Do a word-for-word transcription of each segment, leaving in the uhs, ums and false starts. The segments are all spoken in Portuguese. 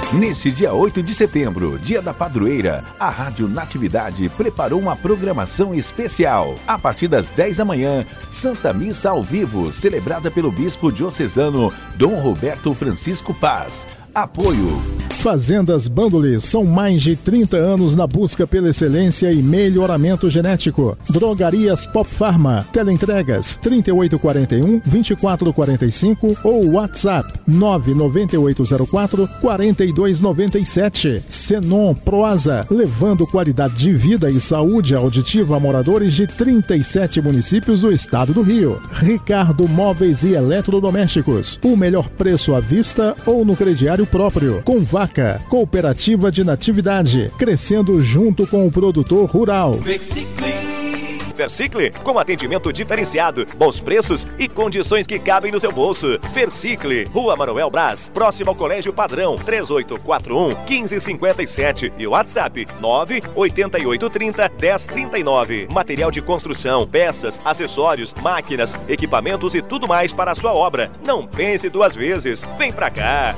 Neste dia oito de setembro, dia da padroeira, a Rádio Natividade preparou uma programação especial. A partir das dez da manhã, Santa Missa ao vivo, celebrada pelo Bispo Diocesano Dom Roberto Francisco Paz. Apoio. Fazendas Bandolis, são mais de trinta anos na busca pela excelência e melhoramento genético. Drogarias Pop Pharma, teleentregas trinta e oito quarenta e um, vinte e quatro quarenta e cinco ou WhatsApp nove nove oito zero quatro, quatro dois nove sete. Senon Proasa, levando qualidade de vida e saúde auditiva a moradores de trinta e sete municípios do estado do Rio. Ricardo Móveis e Eletrodomésticos, o melhor preço à vista ou no crediário próprio. Com Vaca, cooperativa de natividade, crescendo junto com o produtor rural. Versicle, Versicle, com atendimento diferenciado, bons preços e condições que cabem no seu bolso. Versicle, Rua Manuel Brás, próximo ao Colégio Padrão, três oito quatro um, um cinco cinco sete e WhatsApp nove oito oito três zero, um zero três nove. Material de construção, peças, acessórios, máquinas, equipamentos e tudo mais para a sua obra. Não pense duas vezes. Vem pra cá.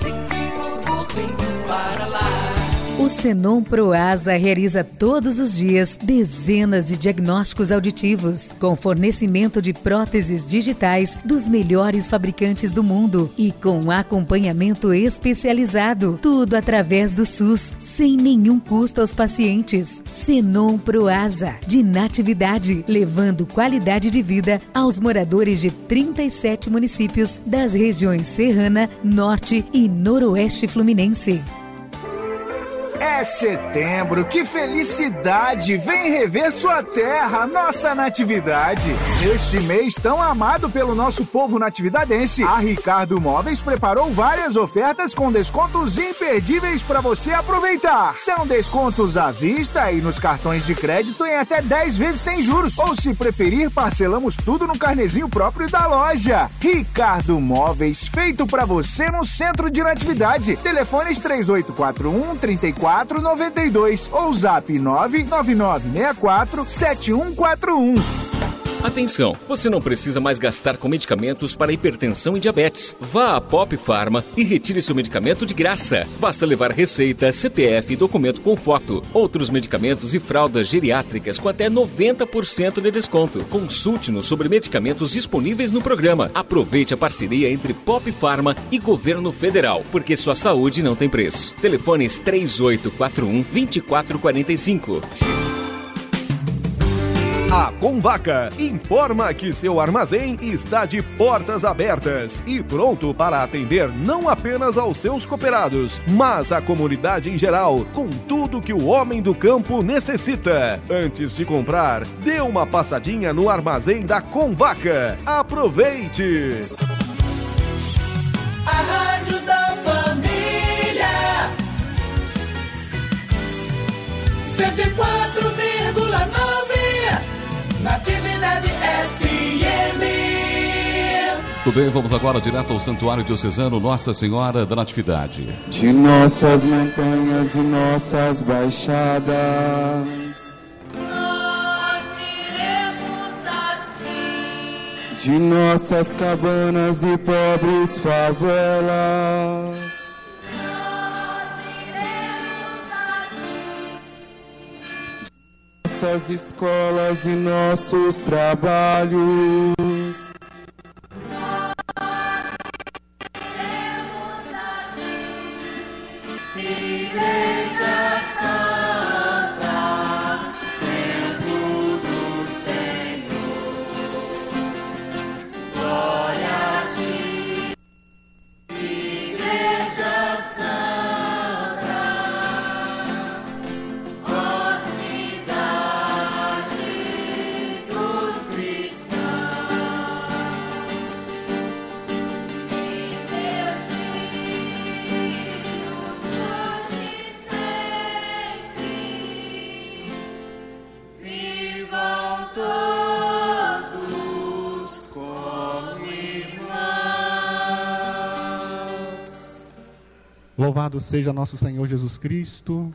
O Senon Proasa realiza todos os dias dezenas de diagnósticos auditivos, com fornecimento de próteses digitais dos melhores fabricantes do mundo e com acompanhamento especializado. Tudo através do SUS, sem nenhum custo aos pacientes. Senon Proasa, de natividade, levando qualidade de vida aos moradores de trinta e sete municípios das regiões Serrana, Norte e Noroeste Fluminense. É setembro, que felicidade! Vem rever sua terra, nossa natividade. Neste mês tão amado pelo nosso povo natividadense, a Ricardo Móveis preparou várias ofertas com descontos imperdíveis para você aproveitar. São descontos à vista e nos cartões de crédito em até dez vezes sem juros. Ou se preferir, parcelamos tudo no carnezinho próprio da loja. Ricardo Móveis, feito para você no centro de natividade. Telefones três oito quatro um, três quatro nove dois ou zap nove nove nove seis quatro sete um quatro um. Atenção, você não precisa mais gastar com medicamentos para hipertensão e diabetes. Vá à Pop Pharma e retire seu medicamento de graça. Basta levar receita, C P F e documento com foto. Outros medicamentos e fraldas geriátricas com até noventa por cento de desconto. Consulte-nos sobre medicamentos disponíveis no programa. Aproveite a parceria entre Pop Pharma e Governo Federal, porque sua saúde não tem preço. Telefones três oito quatro um, dois quatro quatro cinco. A Convaca informa que seu armazém está de portas abertas e pronto para atender não apenas aos seus cooperados, mas a comunidade em geral, com tudo que o homem do campo necessita. Antes de comprar, dê uma passadinha no armazém da Convaca. Aproveite! A Rádio da Família cento e quatro vírgula nove Natividade F M. Tudo bem, vamos agora direto ao Santuário Diocesano Nossa Senhora da Natividade. De nossas montanhas e nossas baixadas, nós iremos a ti. De nossas cabanas e pobres favelas, nossas escolas e nossos trabalhos. Igreja Santa, templo do Senhor, glória a ti. Igreja Santa, ó cidade dos cristãos, e meus filhos hoje sempre vivam todos como irmãos. Louvado seja nosso Senhor Jesus Cristo.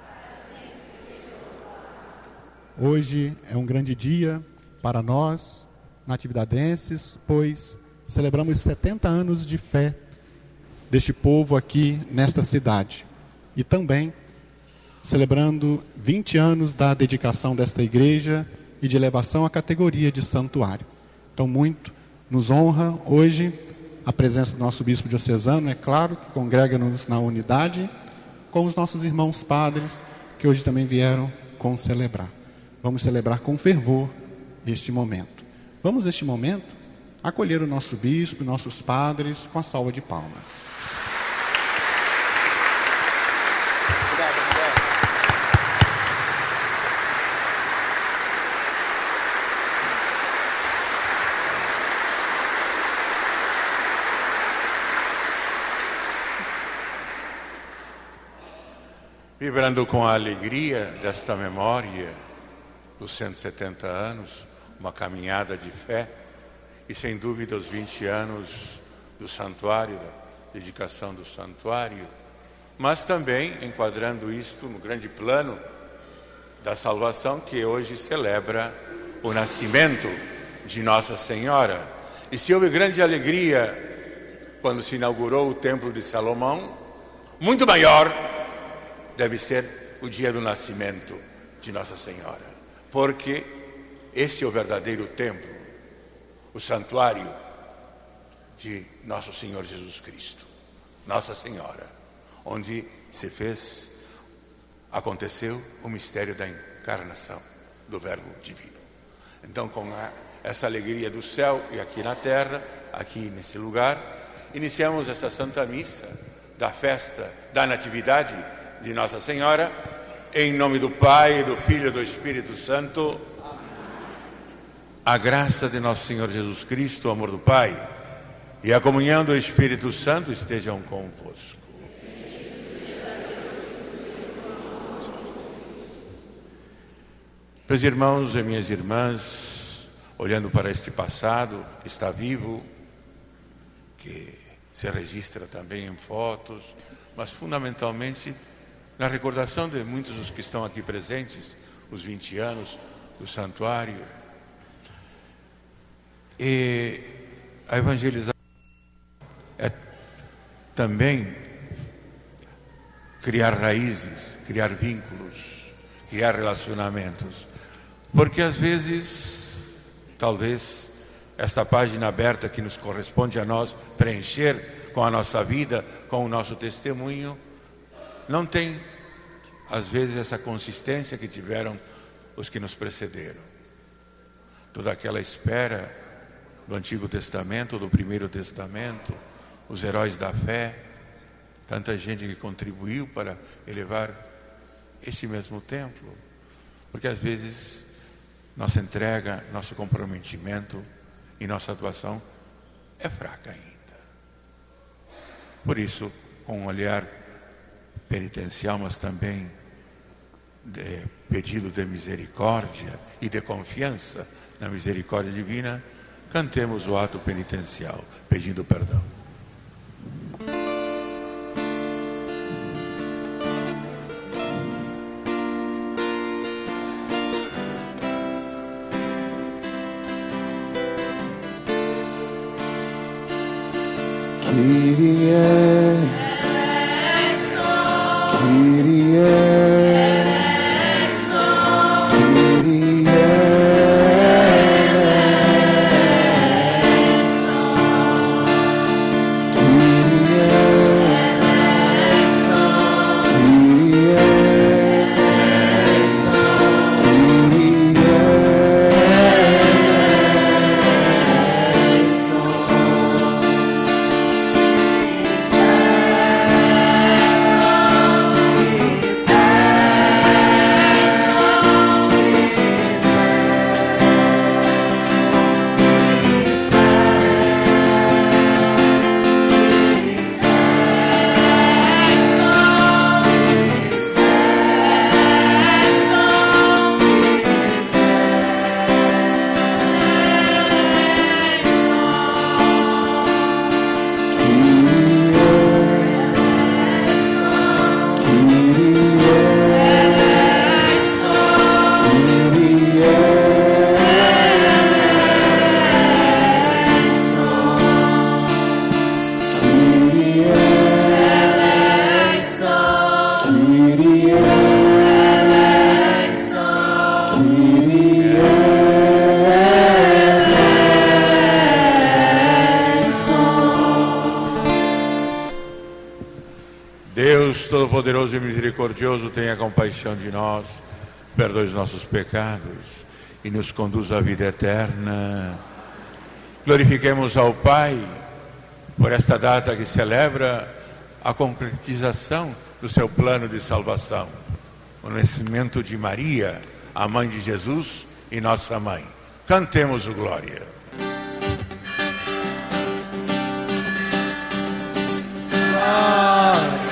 Hoje é um grande dia para nós, natividadenses, pois celebramos setenta anos de fé deste povo aqui nesta cidade. E também celebrando vinte anos da dedicação desta igreja e de elevação à categoria de santuário. Então, muito nos honra hoje a presença do nosso bispo diocesano, é claro, que congrega-nos na unidade, com os nossos irmãos padres, que hoje também vieram concelebrar. Vamos celebrar com fervor este momento. Vamos, neste momento, acolher o nosso bispo e nossos padres com a salva de palmas. Vibrando com a alegria desta memória dos cento e setenta anos, uma caminhada de fé e, sem dúvida, os vinte anos do santuário, da dedicação do santuário, mas também enquadrando isto no grande plano da salvação, que hoje celebra o nascimento de Nossa Senhora. E se houve grande alegria quando se inaugurou o Templo de Salomão, muito maior deve ser o dia do nascimento de Nossa Senhora, porque esse é o verdadeiro templo, o santuário de Nosso Senhor Jesus Cristo, Nossa Senhora, onde se fez, aconteceu o mistério da encarnação do Verbo Divino. Então, com a, essa alegria do céu e aqui na terra, aqui nesse lugar, iniciamos esta Santa Missa da festa da Natividade de Nossa Senhora, em nome do Pai, do Filho e do Espírito Santo. A graça de Nosso Senhor Jesus Cristo, o amor do Pai e a comunhão do Espírito Santo estejam convosco. Meus irmãos e minhas irmãs, olhando para este passado que está vivo, que se registra também em fotos, mas fundamentalmente na recordação de muitos dos que estão aqui presentes, os vinte anos do santuário. E a evangelização é também criar raízes, criar vínculos, criar relacionamentos. Porque às vezes, talvez, esta página aberta que nos corresponde a nós preencher com a nossa vida, com o nosso testemunho, não tem, às vezes, essa consistência que tiveram os que nos precederam. Toda aquela espera do Antigo Testamento, do Primeiro Testamento, os heróis da fé, tanta gente que contribuiu para elevar este mesmo templo. Porque, às vezes, nossa entrega, nosso comprometimento e nossa atuação é fraca ainda. Por isso, com um olhar penitencial, mas também de pedido de misericórdia e de confiança na misericórdia divina, cantemos o ato penitencial, pedindo perdão. Kyrie, Kyrie. Kyrie. Deus Todo-Poderoso e Misericordioso, tenha compaixão de nós, perdoe os nossos pecados e nos conduz à vida eterna. Glorifiquemos ao Pai por esta data que celebra a concretização do seu plano de salvação, o nascimento de Maria, a mãe de Jesus e nossa mãe. Cantemos o Glória. Glória.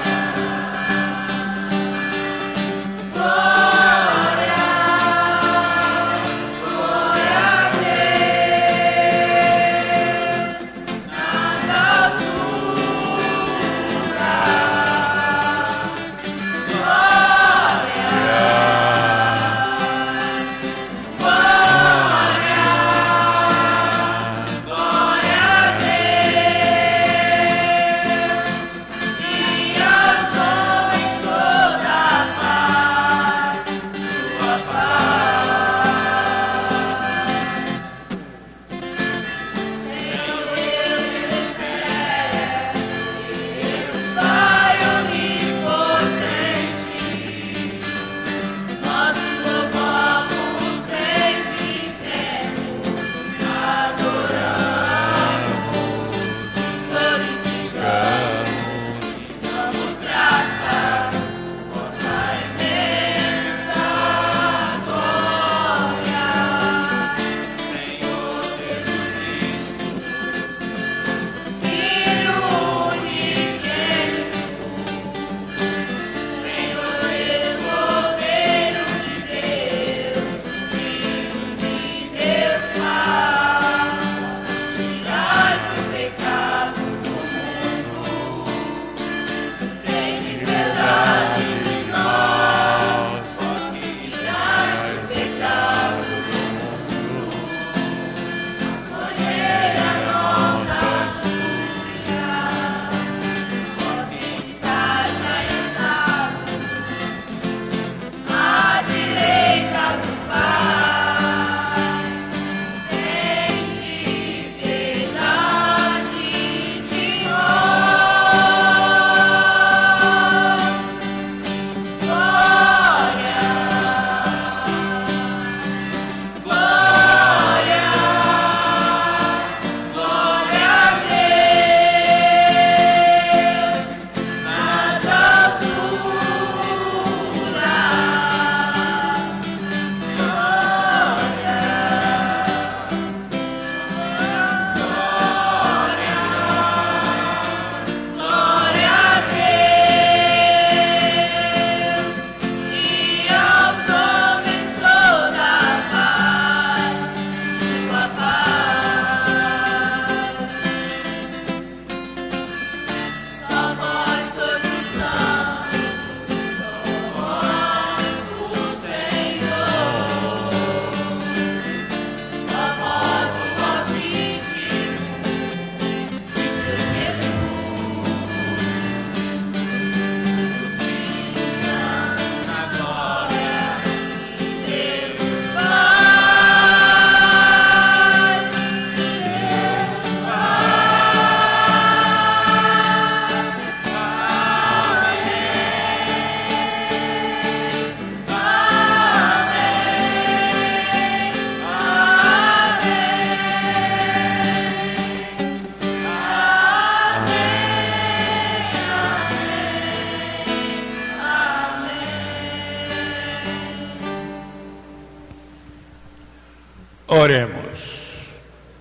Oremos.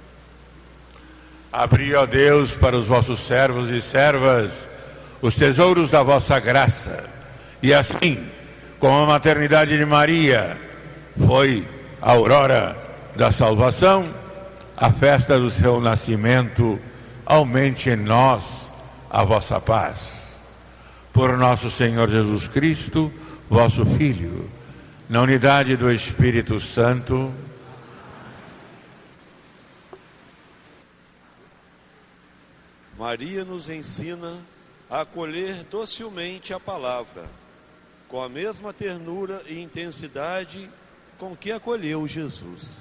Abri, ó Deus, para os vossos servos e servas os tesouros da vossa graça, e assim, como a maternidade de Maria foi a aurora da salvação, a festa do seu nascimento aumente em nós a vossa paz. Por nosso Senhor Jesus Cristo, vosso Filho, na unidade do Espírito Santo. Maria nos ensina a acolher docilmente a palavra, com a mesma ternura e intensidade com que acolheu Jesus.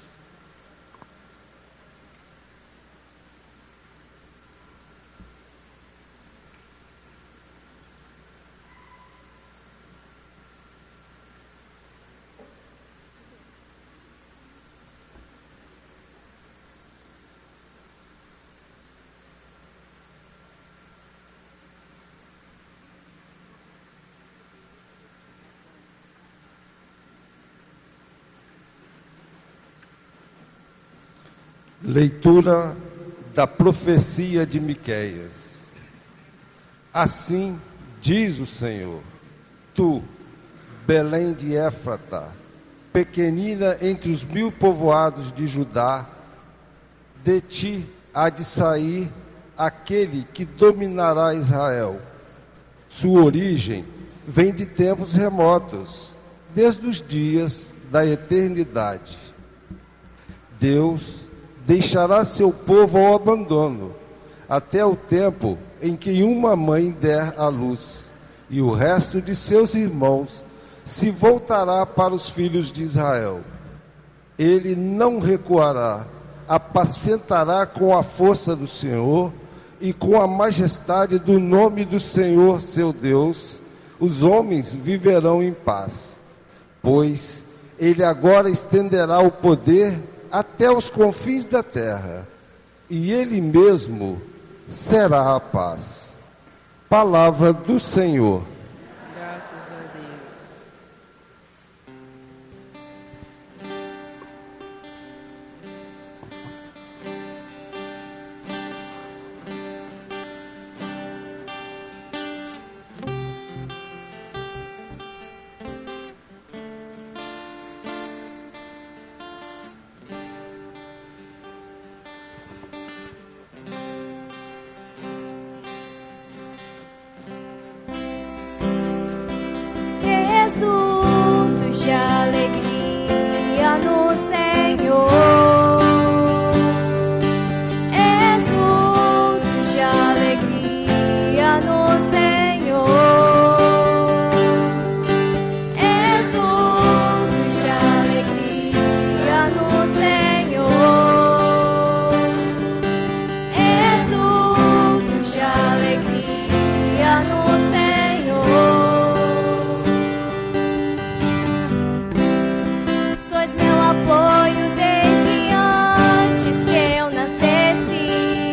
Leitura da profecia de Miqueias. Assim diz o Senhor: tu, Belém de Éfrata, pequenina entre os mil povoados de Judá, de ti há de sair aquele que dominará Israel. Sua origem vem de tempos remotos, desde os dias da eternidade. Deus deixará seu povo ao abandono, até o tempo em que uma mãe der à luz, e o resto de seus irmãos se voltará para os filhos de Israel. Ele não recuará, apacentará com a força do Senhor e com a majestade do nome do Senhor seu Deus, os homens viverão em paz, pois ele agora estenderá o poder até os confins da terra, e ele mesmo será a paz. Palavra do Senhor. Graças a Deus. Exultos de alegria no Senhor, exultos de alegria no Senhor, exultos de alegria no Senhor, exultos de alegria no Senhor. Sois meu apoio desde antes que eu nascesse,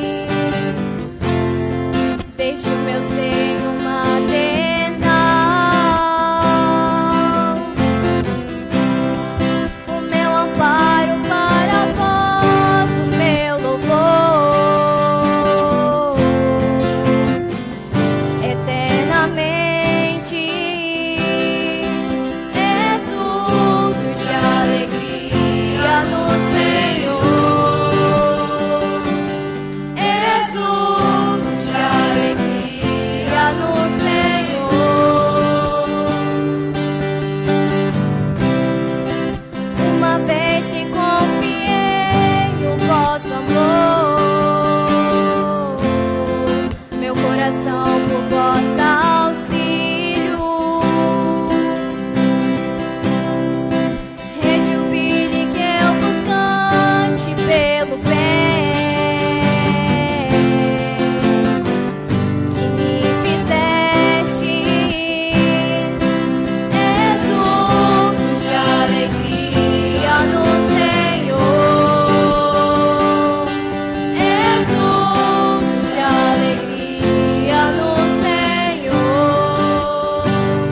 desde o meu seio maternal. O meu amparo para vós, o meu louvor eternamente. Exultos de alegria no Senhor, exultos de alegria no Senhor. Uma vez que confiei no vosso amor, meu coração por vosso auxílio rejubile, que eu vos cante pelo bem que me fizestes. Exultos de alegria no Senhor, exultos de alegria no Senhor.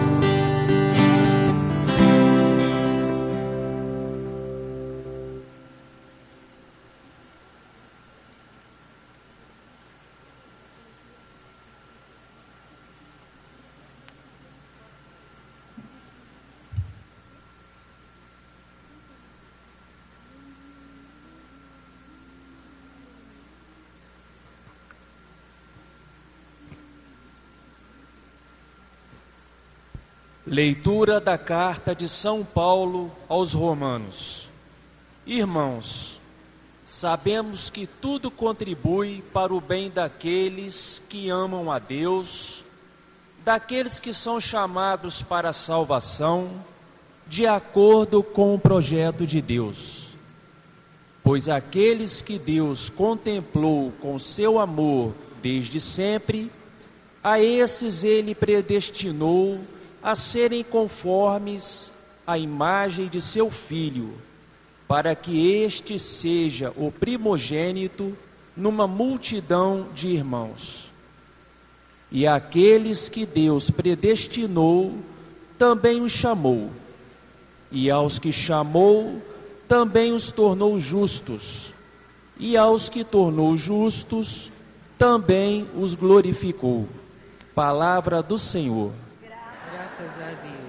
Leitura da carta de São Paulo aos Romanos. Irmãos, sabemos que tudo contribui para o bem daqueles que amam a Deus, daqueles que são chamados para a salvação, de acordo com o projeto de Deus. Pois aqueles que Deus contemplou com seu amor desde sempre, a esses ele predestinou a serem conformes à imagem de seu Filho, para que este seja o primogênito numa multidão de irmãos. E aqueles que Deus predestinou, também os chamou, e aos que chamou, também os tornou justos, e aos que tornou justos, também os glorificou. Palavra do Senhor. Graças a Deus.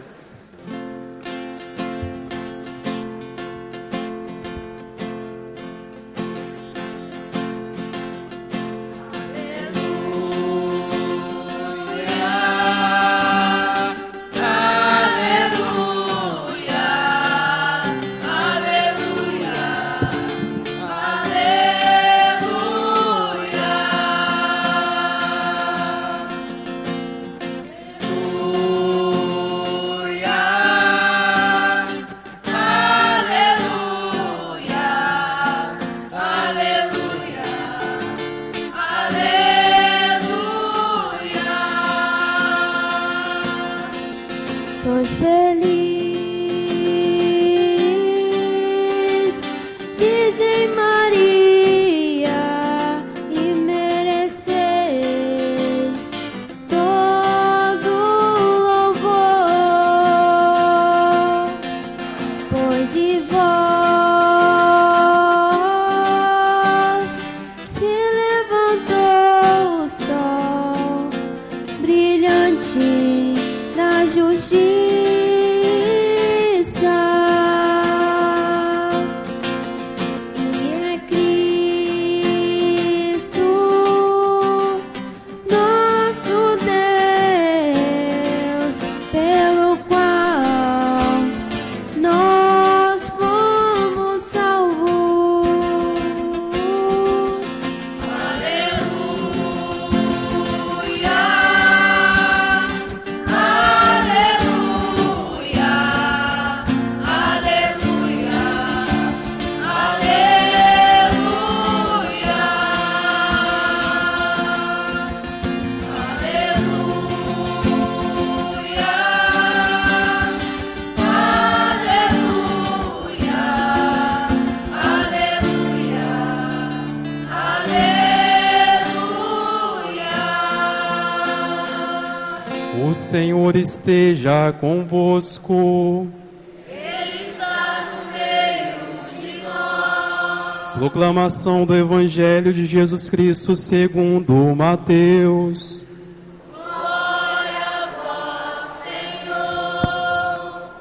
Sois feliz, Virgem Maria, e mereceis todo louvor, pois de vós se levantou o sol brilhante da justiça. O Senhor esteja convosco. Ele está no meio de nós. Proclamação do Evangelho de Jesus Cristo segundo Mateus. Glória a vós, Senhor.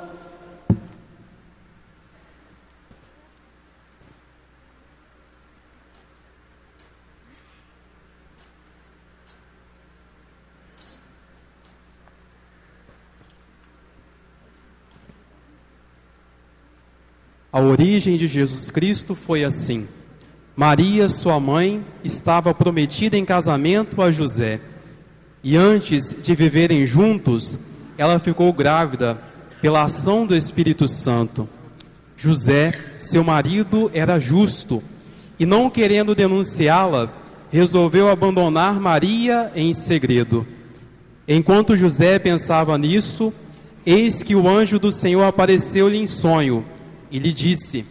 A origem de Jesus Cristo foi assim. Maria, sua mãe, estava prometida em casamento a José. E antes de viverem juntos, ela ficou grávida pela ação do Espírito Santo. José, seu marido, era justo e, não querendo denunciá-la, resolveu abandonar Maria em segredo. Enquanto José pensava nisso, eis que o anjo do Senhor apareceu-lhe em sonho e lhe disse: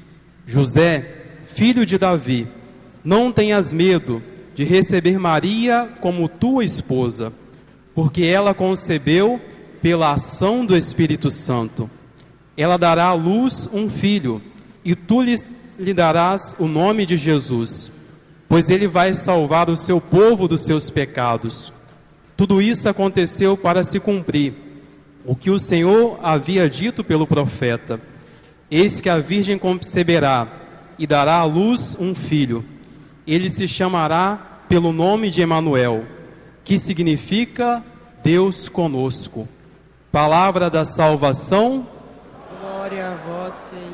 José, filho de Davi, não tenhas medo de receber Maria como tua esposa, porque ela concebeu pela ação do Espírito Santo. Ela dará à luz um filho, e tu lhe, lhe darás o nome de Jesus, pois ele vai salvar o seu povo dos seus pecados. Tudo isso aconteceu para se cumprir o que o Senhor havia dito pelo profeta: eis que a virgem conceberá e dará à luz um filho. Ele se chamará pelo nome de Emanuel, que significa Deus conosco. Palavra da salvação. Glória a vós, Senhor.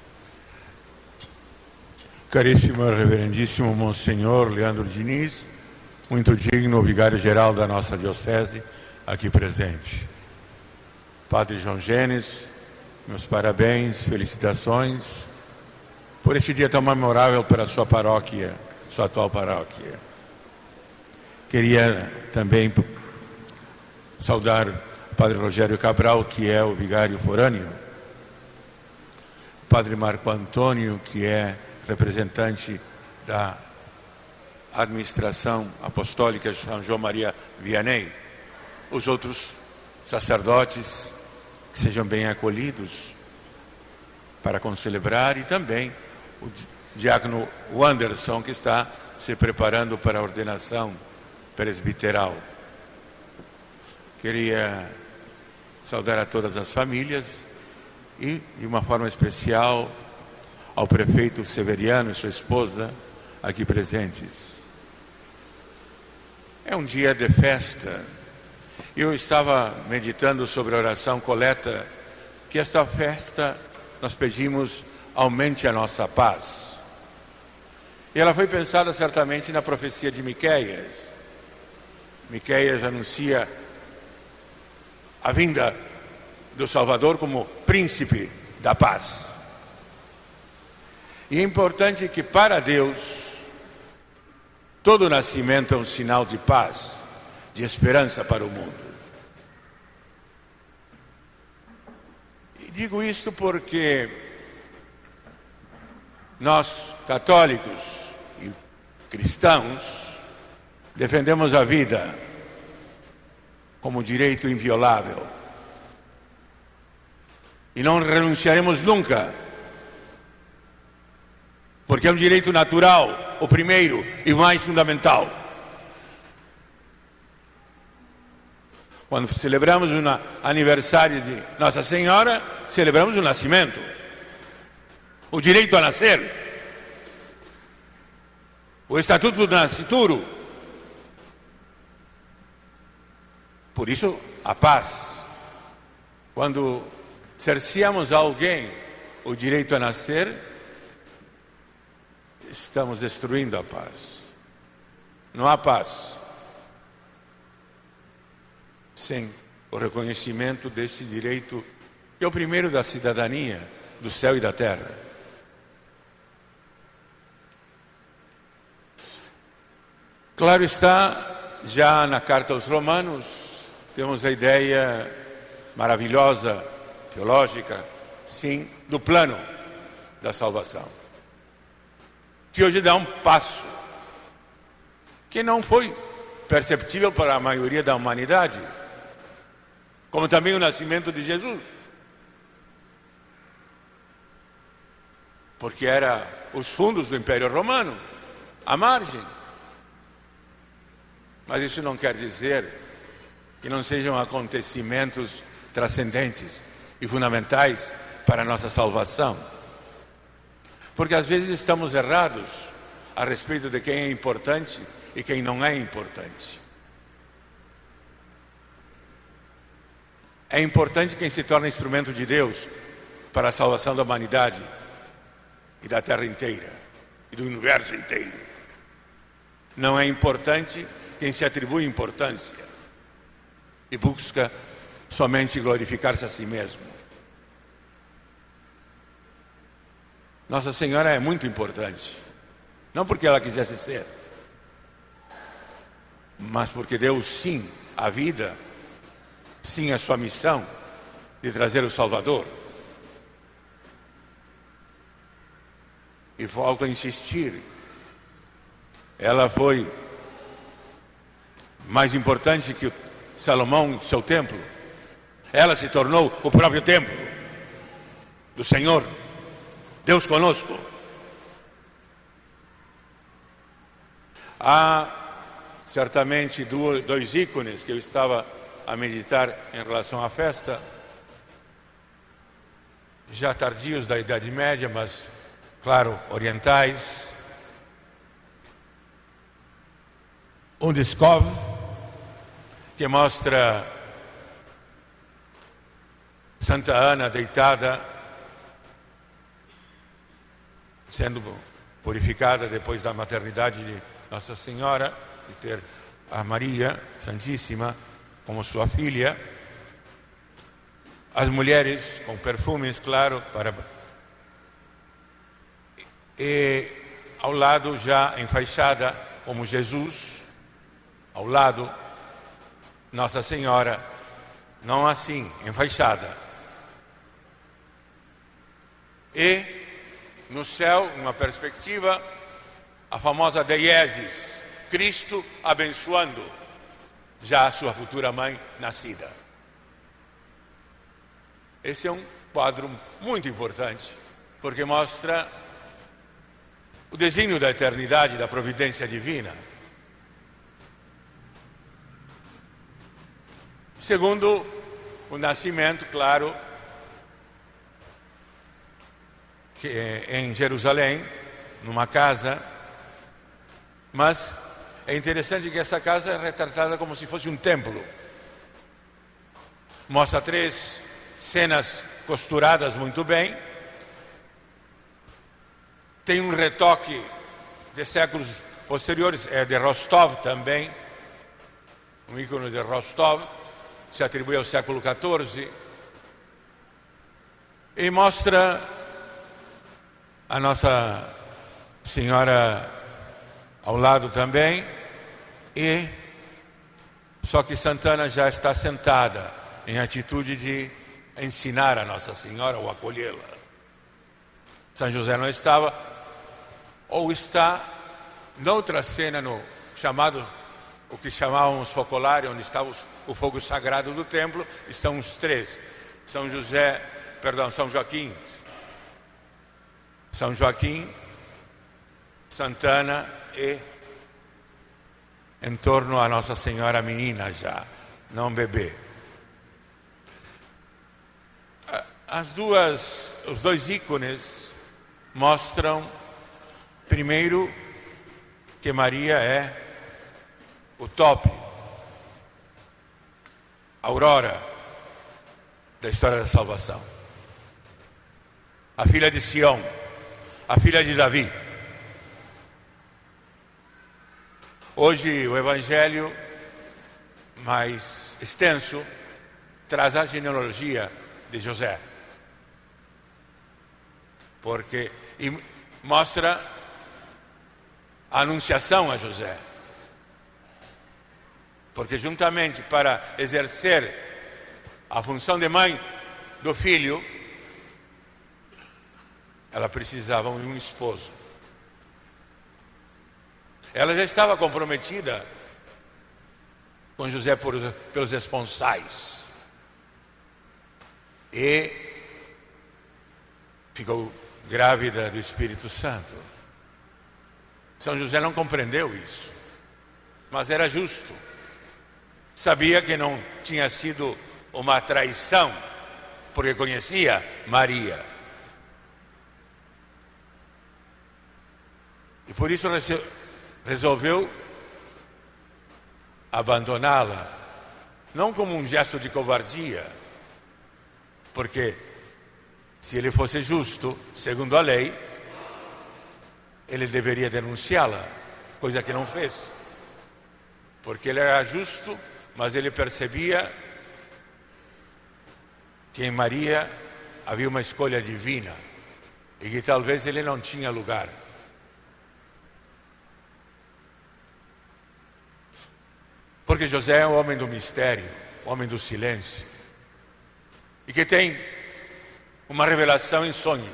Caríssimo e reverendíssimo Monsenhor Leandro Diniz, muito digno, o vigário-geral da nossa diocese, aqui presente. Padre João Gênesis, meus parabéns, felicitações por este dia tão memorável para a sua paróquia, sua atual paróquia. Queria também saudar o Padre Rogério Cabral, que é o vigário forâneo, o Padre Marco Antônio, que é representante da administração apostólica de São João Maria Vianney, os outros sacerdotes que sejam bem acolhidos para concelebrar, e também o diácono Wanderson, que está se preparando para a ordenação presbiteral. Queria saudar a todas as famílias e, de uma forma especial, ao prefeito Severiano e sua esposa, aqui presentes. É um dia de festa. Eu estava meditando sobre a oração coleta, que esta festa nós pedimos aumente a nossa paz. E ela foi pensada certamente na profecia de Miqueias. Miqueias anuncia a vinda do Salvador como príncipe da paz. E é importante que para Deus todo nascimento é um sinal de paz, de esperança para o mundo. E digo isto porque nós, católicos e cristãos, defendemos a vida como direito inviolável. E não renunciaremos nunca, porque é um direito natural, o primeiro e mais fundamental. Quando celebramos o aniversário de Nossa Senhora, celebramos o nascimento, o direito a nascer, o Estatuto do Nascituro. Por isso, a paz. Quando cerceamos a alguém o direito a nascer, estamos destruindo a paz. Não há paz sem o reconhecimento desse direito, que é o primeiro da cidadania, do céu e da terra. Claro está, já na carta aos Romanos, temos a ideia maravilhosa, teológica, sim, do plano da salvação, que hoje dá um passo que não foi perceptível para a maioria da humanidade, como também o nascimento de Jesus, porque era os fundos do Império Romano, à margem. Mas isso não quer dizer que não sejam acontecimentos transcendentes e fundamentais para a nossa salvação. Porque às vezes estamos errados a respeito de quem é importante e quem não é importante. É importante quem se torna instrumento de Deus para a salvação da humanidade e da terra inteira e do universo inteiro. Não é importante quem se atribui importância e busca somente glorificar-se a si mesmo. Nossa Senhora é muito importante, não porque ela quisesse ser, mas porque deu sim a vida, sim a sua missão de trazer o Salvador. E volto a insistir, ela foi mais importante que o Salomão e seu templo. Ela se tornou o próprio templo do Senhor, Deus conosco. Há certamente dois ícones que eu estava a meditar em relação à festa, já tardios da Idade Média, mas, claro, orientais. Um Pskov, que mostra Santa Ana deitada, sendo purificada depois da maternidade de Nossa Senhora, de ter a Maria Santíssima como sua filha. As mulheres com perfumes, claro, para... E ao lado, já enfaixada como Jesus, ao lado, Nossa Senhora, não assim, enfaixada. E no céu, numa perspectiva, a famosa Deiesis, Cristo abençoando já a sua futura mãe nascida. Esse é um quadro muito importante, porque mostra o desígnio da eternidade, da providência divina. Segundo, o nascimento, claro, que é em Jerusalém, numa casa, mas é interessante que essa casa é retratada como se fosse um templo. Mostra três cenas costuradas muito bem. Tem um retoque de séculos posteriores, é de Rostov também, um ícone de Rostov, se atribui ao século quatorze, e mostra a Nossa Senhora ao lado também, e só que Santana já está sentada em atitude de ensinar a Nossa Senhora ou acolhê-la. São José não estava, ou está noutra cena, no chamado, o que chamávamos focolário, onde estava o fogo sagrado do templo, estão os três, São José, perdão, São Joaquim, São Joaquim, Santana e em torno a Nossa Senhora menina já, não bebê. As duas, os dois ícones mostram, primeiro, que Maria é o top, a aurora da história da salvação. A filha de Sião, a filha de Davi. Hoje o evangelho mais extenso traz a genealogia de José, porque e mostra a anunciação a José, porque juntamente para exercer a função de mãe do filho, ela precisava de um esposo. Ela já estava comprometida com José por, pelos esponsais e ficou grávida do Espírito Santo. São José não compreendeu isso, mas era justo. Sabia que não tinha sido uma traição, porque conhecia Maria. E por isso resolveu abandoná-la, não como um gesto de covardia, porque se ele fosse justo, segundo a lei, ele deveria denunciá-la, coisa que não fez, porque ele era justo, mas ele percebia que em Maria havia uma escolha divina e que talvez ele não tinha lugar. Porque José é o homem do mistério, o homem do silêncio, e que tem uma revelação em sonho.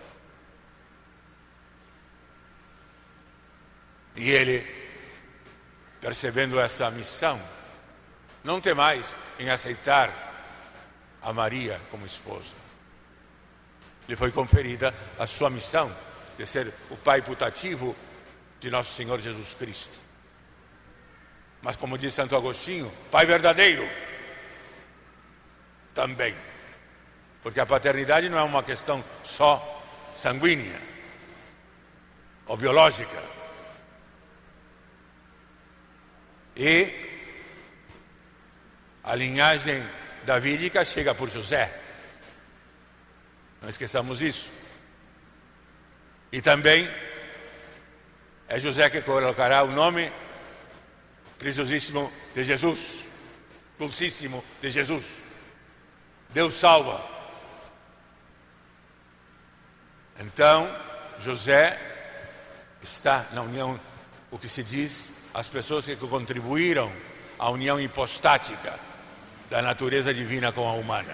E ele, percebendo essa missão, não tem mais em aceitar a Maria como esposa. Lhe foi conferida a sua missão de ser o pai putativo de nosso Senhor Jesus Cristo. Mas como diz Santo Agostinho, pai verdadeiro também. Porque a paternidade não é uma questão só sanguínea ou biológica. E a linhagem davídica chega por José. Não esqueçamos isso. E também é José que colocará o nome preciosíssimo de Jesus, dulcíssimo de Jesus. Deus salva. Então, José está na união, o que se diz, as pessoas que contribuíram à união hipostática da natureza divina com a humana.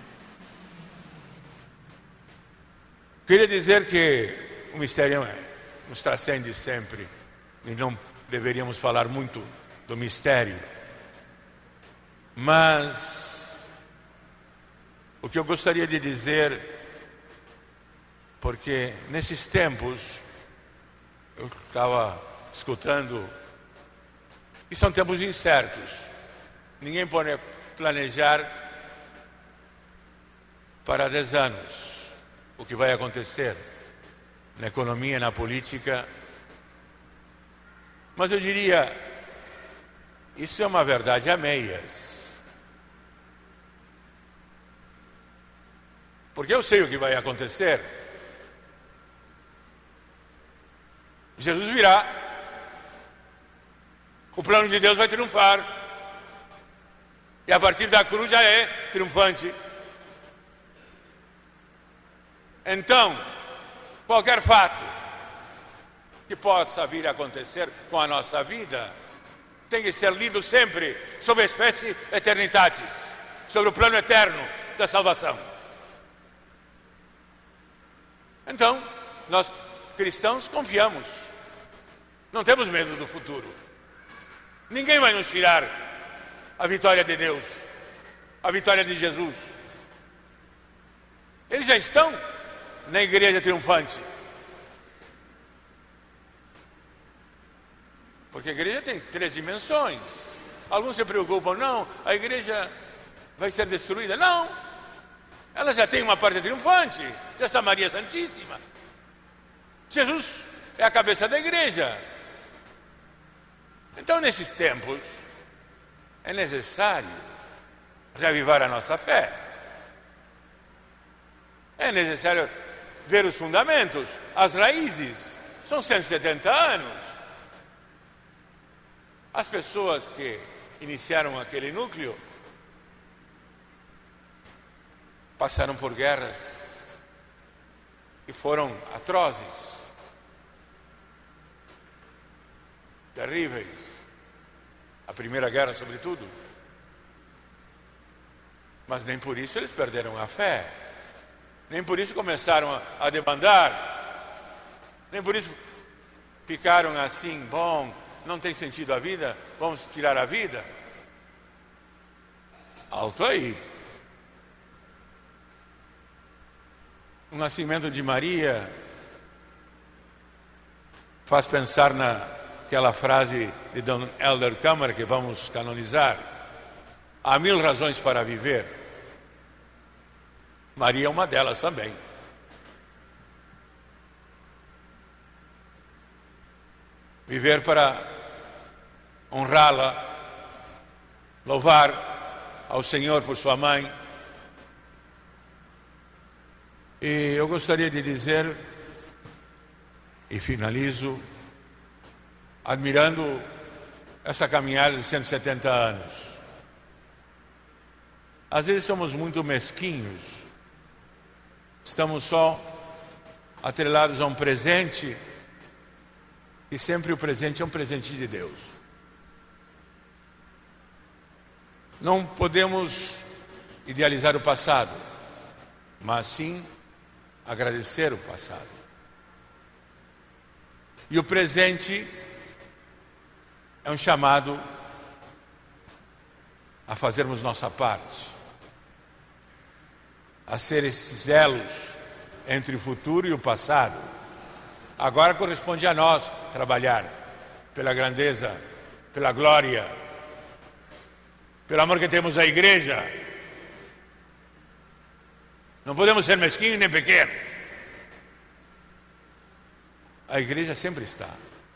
Queria dizer que o mistério nos transcende sempre e não deveríamos falar muito do mistério. Mas o que eu gostaria de dizer, porque nesses tempos eu estava escutando que são tempos incertos. Ninguém pode planejar para dez anos o que vai acontecer na economia, na política. Mas eu diria, isso é uma verdade a meias. Porque eu sei o que vai acontecer. Jesus virá. O plano de Deus vai triunfar. E a partir da cruz já é triunfante. Então, qualquer fato que possa vir a acontecer com a nossa vida tem que ser lido sempre sob a espécie eternitatis, sobre o plano eterno da salvação. Então, nós cristãos confiamos, não temos medo do futuro. Ninguém vai nos tirar a vitória de Deus, a vitória de Jesus. Eles já estão na igreja triunfante. Porque a igreja tem três dimensões. Alguns se preocupam, não, a igreja vai ser destruída. Não, ela já tem uma parte triunfante, já está Maria Santíssima. Jesus é a cabeça da igreja. Então, nesses tempos, é necessário reavivar a nossa fé. É necessário ver os fundamentos, as raízes. São cento e setenta anos. As pessoas que iniciaram aquele núcleo passaram por guerras que foram atrozes, terríveis. A Primeira Guerra, sobretudo. Mas nem por isso eles perderam a fé. Nem por isso começaram a, a debandar. Nem por isso ficaram assim, bom, não tem sentido a vida, vamos tirar a vida. Alto aí. O nascimento de Maria faz pensar naquela frase de Dom Helder Câmara que vamos canonizar. Há mil razões para viver. Maria é uma delas também. Viver para honrá-la, louvar ao Senhor por sua mãe. E eu gostaria de dizer, e finalizo, admirando essa caminhada de cento e setenta anos. Às vezes somos muito mesquinhos, estamos só atrelados a um presente, e sempre o presente é um presente de Deus. Não podemos idealizar o passado, mas sim agradecer o passado. E o presente é um chamado a fazermos nossa parte, a ser esses elos entre o futuro e o passado. Agora corresponde a nós trabalhar pela grandeza, pela glória, pelo amor que temos à igreja. Não podemos ser mesquinhos nem pequenos. A igreja sempre está.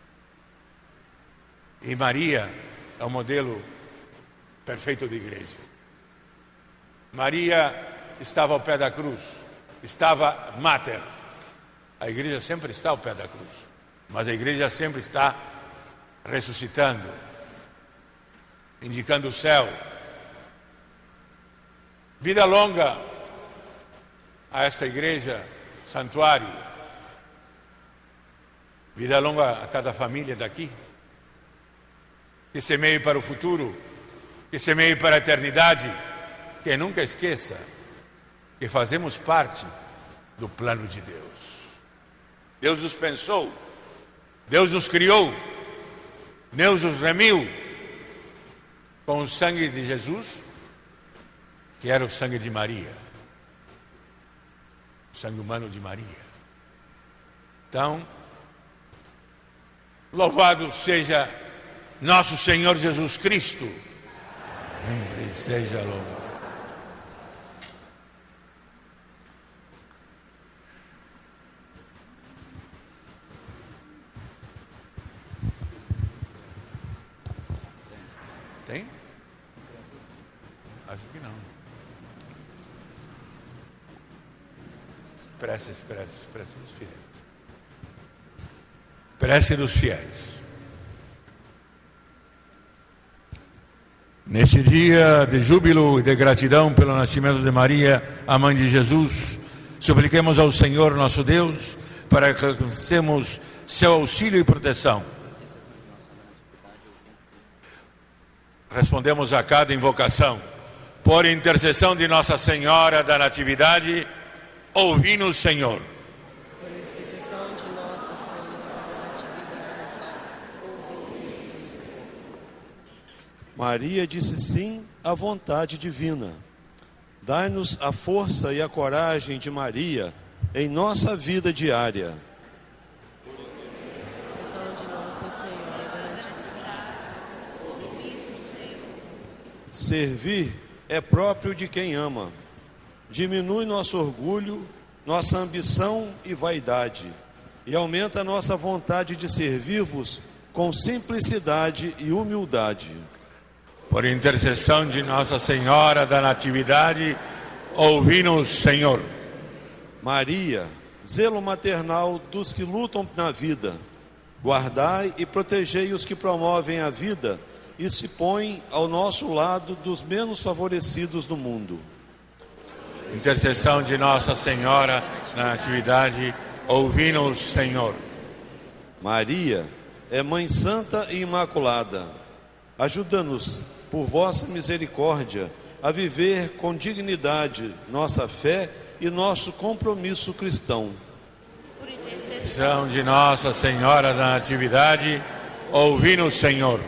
E Maria é o modelo perfeito de igreja. Maria estava ao pé da cruz, estava mater. A igreja sempre está ao pé da cruz, mas a igreja sempre está ressuscitando, indicando o céu. Vida longa a esta igreja, santuário. Vida longa a cada família daqui. Que semeie para o futuro, que semeie para a eternidade. Que nunca esqueça que fazemos parte do plano de Deus. Deus nos pensou, Deus nos criou, Deus nos remiu com o sangue de Jesus, que era o sangue de Maria, o sangue humano de Maria. Então, louvado seja nosso Senhor Jesus Cristo, sempre seja louvado. Tem? Acho que não. Preces, preces, preces dos fiéis. Prece dos fiéis. Neste dia de júbilo e de gratidão pelo nascimento de Maria, a mãe de Jesus, supliquemos ao Senhor nosso Deus para que alcancemos seu auxílio e proteção. Respondemos a cada invocação. Por intercessão de Nossa Senhora da Natividade, ouvi-nos, Senhor. Por intercessão de Nossa Senhora da Natividade, ouvi-nos, Senhor. Maria disse sim à vontade divina. Dai-nos a força e a coragem de Maria em nossa vida diária. Servir é próprio de quem ama. Diminui nosso orgulho, nossa ambição e vaidade, e aumenta nossa vontade de servir-vos com simplicidade e humildade. Por intercessão de Nossa Senhora da Natividade, ouvi-nos, Senhor. Maria, zelo maternal dos que lutam na vida, guardai e protegei os que promovem a vida e se põem ao nosso lado dos menos favorecidos do mundo. Intercessão de Nossa Senhora da Natividade, ouvi-nos, Senhor. Maria é Mãe Santa e Imaculada. Ajuda-nos, por vossa misericórdia, a viver com dignidade nossa fé e nosso compromisso cristão. Por intercessão de Nossa Senhora da Natividade, ouvi-nos, Senhor.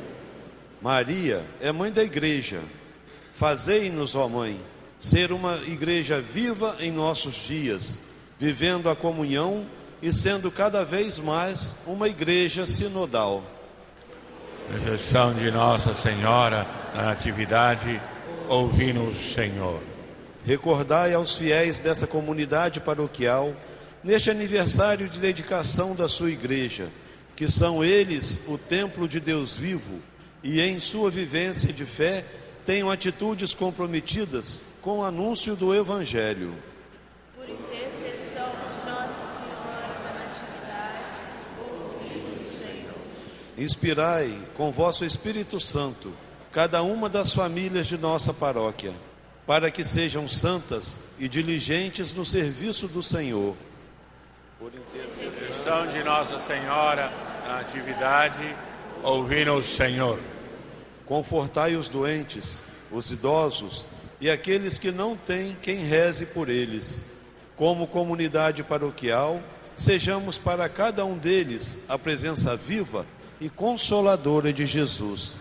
Maria é Mãe da Igreja. Fazei-nos, ó Mãe, ser uma igreja viva em nossos dias, vivendo a comunhão e sendo cada vez mais uma igreja sinodal. Intercessão de Nossa Senhora da Natividade, ouvi-nos, Senhor. Recordai aos fiéis dessa comunidade paroquial, neste aniversário de dedicação da sua igreja, que são eles o templo de Deus vivo, e em sua vivência de fé tenham atitudes comprometidas com o anúncio do Evangelho. Por intercessão de Nossa Senhora da Natividade, ouvi-nos, Senhor. Inspirai com vosso Espírito Santo cada uma das famílias de nossa paróquia, para que sejam santas e diligentes no serviço do Senhor. Por intercessão de Nossa Senhora da Natividade, ouvi-nos, Senhor. Confortai os doentes, os idosos e aqueles que não têm quem reze por eles. Como comunidade paroquial, sejamos para cada um deles a presença viva e consoladora de Jesus.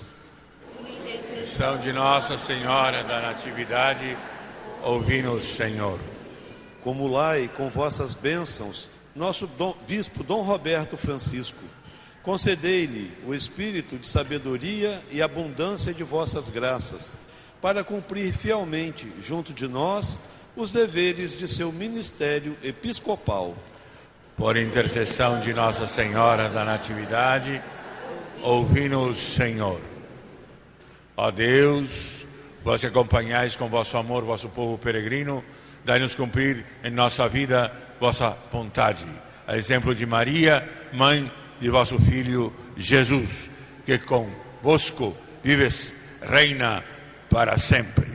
São de Nossa Senhora da Natividade, ouvi-nos, Senhor. Comulai com vossas bênçãos nosso Dom, Bispo Dom Roberto Francisco. Concedei-lhe o espírito de sabedoria e abundância de vossas graças, para cumprir fielmente, junto de nós, os deveres de seu ministério episcopal. Por intercessão de Nossa Senhora da Natividade, ouvi-nos, Senhor. Ó Deus, vós que acompanhais com vosso amor vosso povo peregrino, dai-nos cumprir em nossa vida vossa vontade. A exemplo de Maria, mãe de vosso Filho Jesus, que convosco vives reina para sempre.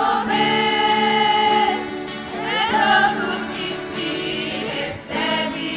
Recebe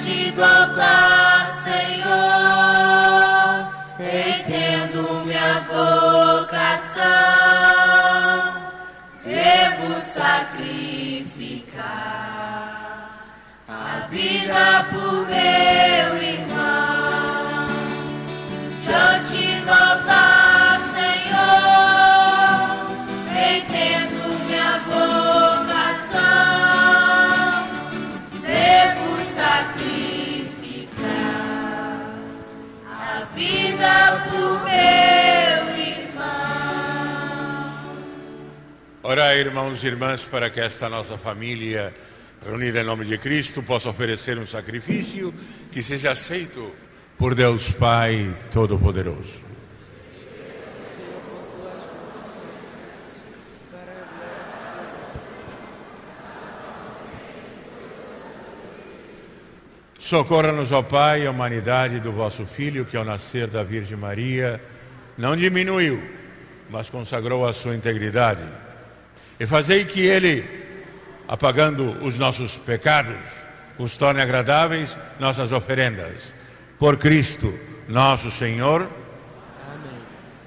diante do altar, Senhor, entendo minha vocação, devo sacrificar a vida por meu irmão. Diante do altar, Senhor, entendo minha vocação, devo sacrificar a vida por meu irmão. Orai, irmãos e irmãs, para que esta nossa família, reunida em nome de Cristo, possa oferecer um sacrifício que seja aceito por Deus Pai Todo-Poderoso. Socorra-nos, ó Pai, a humanidade do vosso Filho, que ao nascer da Virgem Maria não diminuiu, mas consagrou a sua integridade. E fazei que Ele, apagando os nossos pecados, os torne agradáveis nossas oferendas. Por Cristo, nosso Senhor. Amém.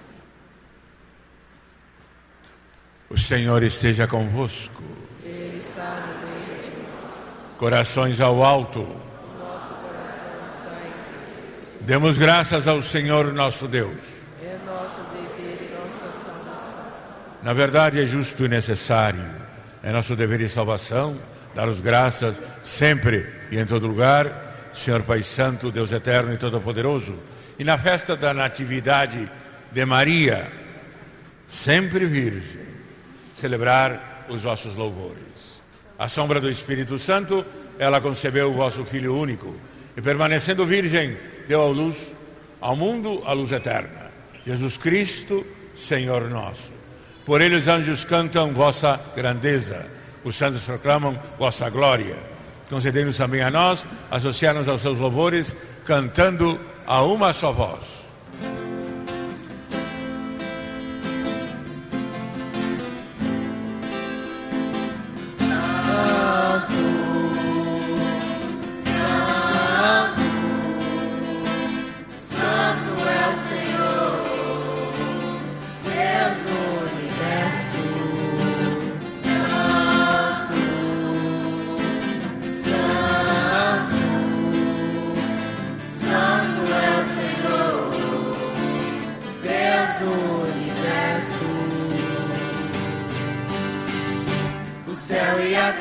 O Senhor esteja convosco. Ele está no meio de nós. Corações ao alto. Nosso coração está em Deus. Demos graças ao Senhor nosso Deus. É nosso dever e nossa salvação. Na verdade, é justo e necessário. É nosso dever e salvação dar-os graças sempre e em todo lugar, Senhor Pai Santo, Deus Eterno e Todo-Poderoso, e na festa da Natividade de Maria, sempre Virgem, celebrar os vossos louvores. À sombra do Espírito Santo, ela concebeu o vosso Filho único, e permanecendo virgem, deu à luz, ao mundo, a luz eterna. Jesus Cristo, Senhor nosso. Por ele os anjos cantam vossa grandeza, os santos proclamam vossa glória. Concedei-nos também a nós, associar-nos aos seus louvores, cantando a uma só voz. Santo, Santo, Santo é o Senhor, Deus do universo. Do universo, o céu e a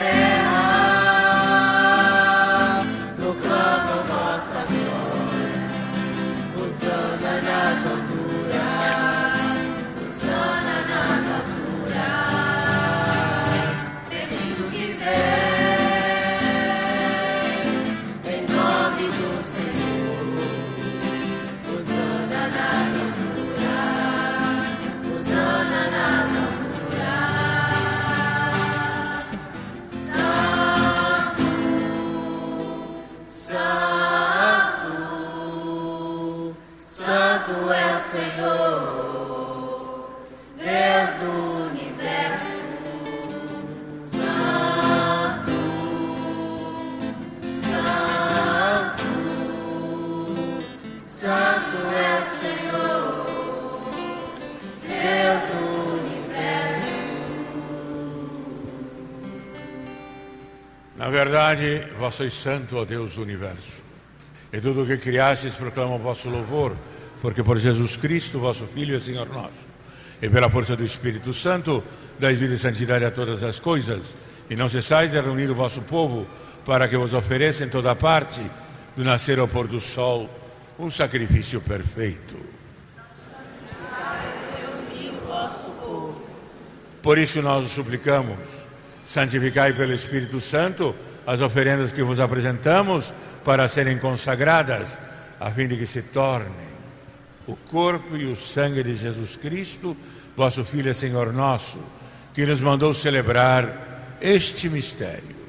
terra proclamam vossa glória. Hosana nas alturas, Hosana nas alturas, bendito que vem em nome do Senhor. Hosana nas alturas, Hosana nas alturas. Santo, Santo, Santo é o Senhor, Deus do universo. Santo, Santo, Santo é o Senhor, Deus do universo. Na verdade, vós sois santo, ó Deus do universo, e tudo o que criastes proclama o vosso louvor, porque por Jesus Cristo, vosso Filho, é Senhor nosso. E pela força do Espírito Santo, dais vida e santidade a todas as coisas, e não cessais de reunir o vosso povo, para que vos ofereça em toda parte, do nascer ao pôr do sol, um sacrifício perfeito. Por isso nós os suplicamos, santificai pelo Espírito Santo as oferendas que vos apresentamos para serem consagradas, a fim de que se tornem o corpo e o sangue de Jesus Cristo, vosso Filho e Senhor nosso, que nos mandou celebrar este mistério.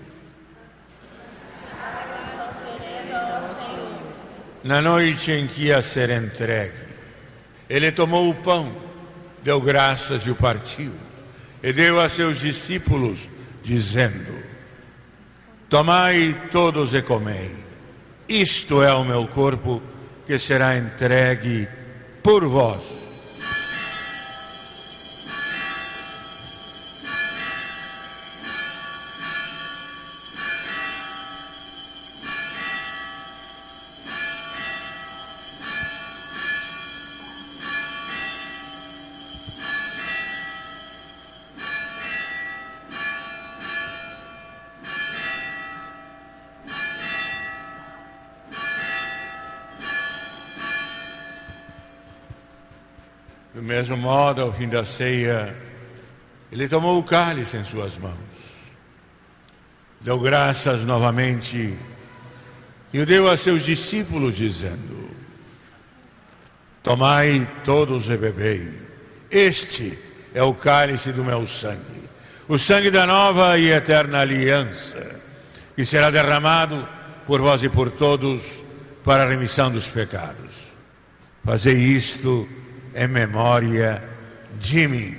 Na noite em que ia ser entregue, ele tomou o pão, deu graças e o partiu, e deu a seus discípulos, dizendo: tomai todos e comei, Isto é o meu corpo que será entregue por vós. Do mesmo modo, ao fim da ceia, ele tomou o cálice em suas mãos, deu graças novamente e o deu a seus discípulos, dizendo: tomai todos e bebei, este é o cálice do meu sangue, o sangue da nova e eterna aliança, que será derramado por vós e por todos para a remissão dos pecados. Fazei isto em memória de mim.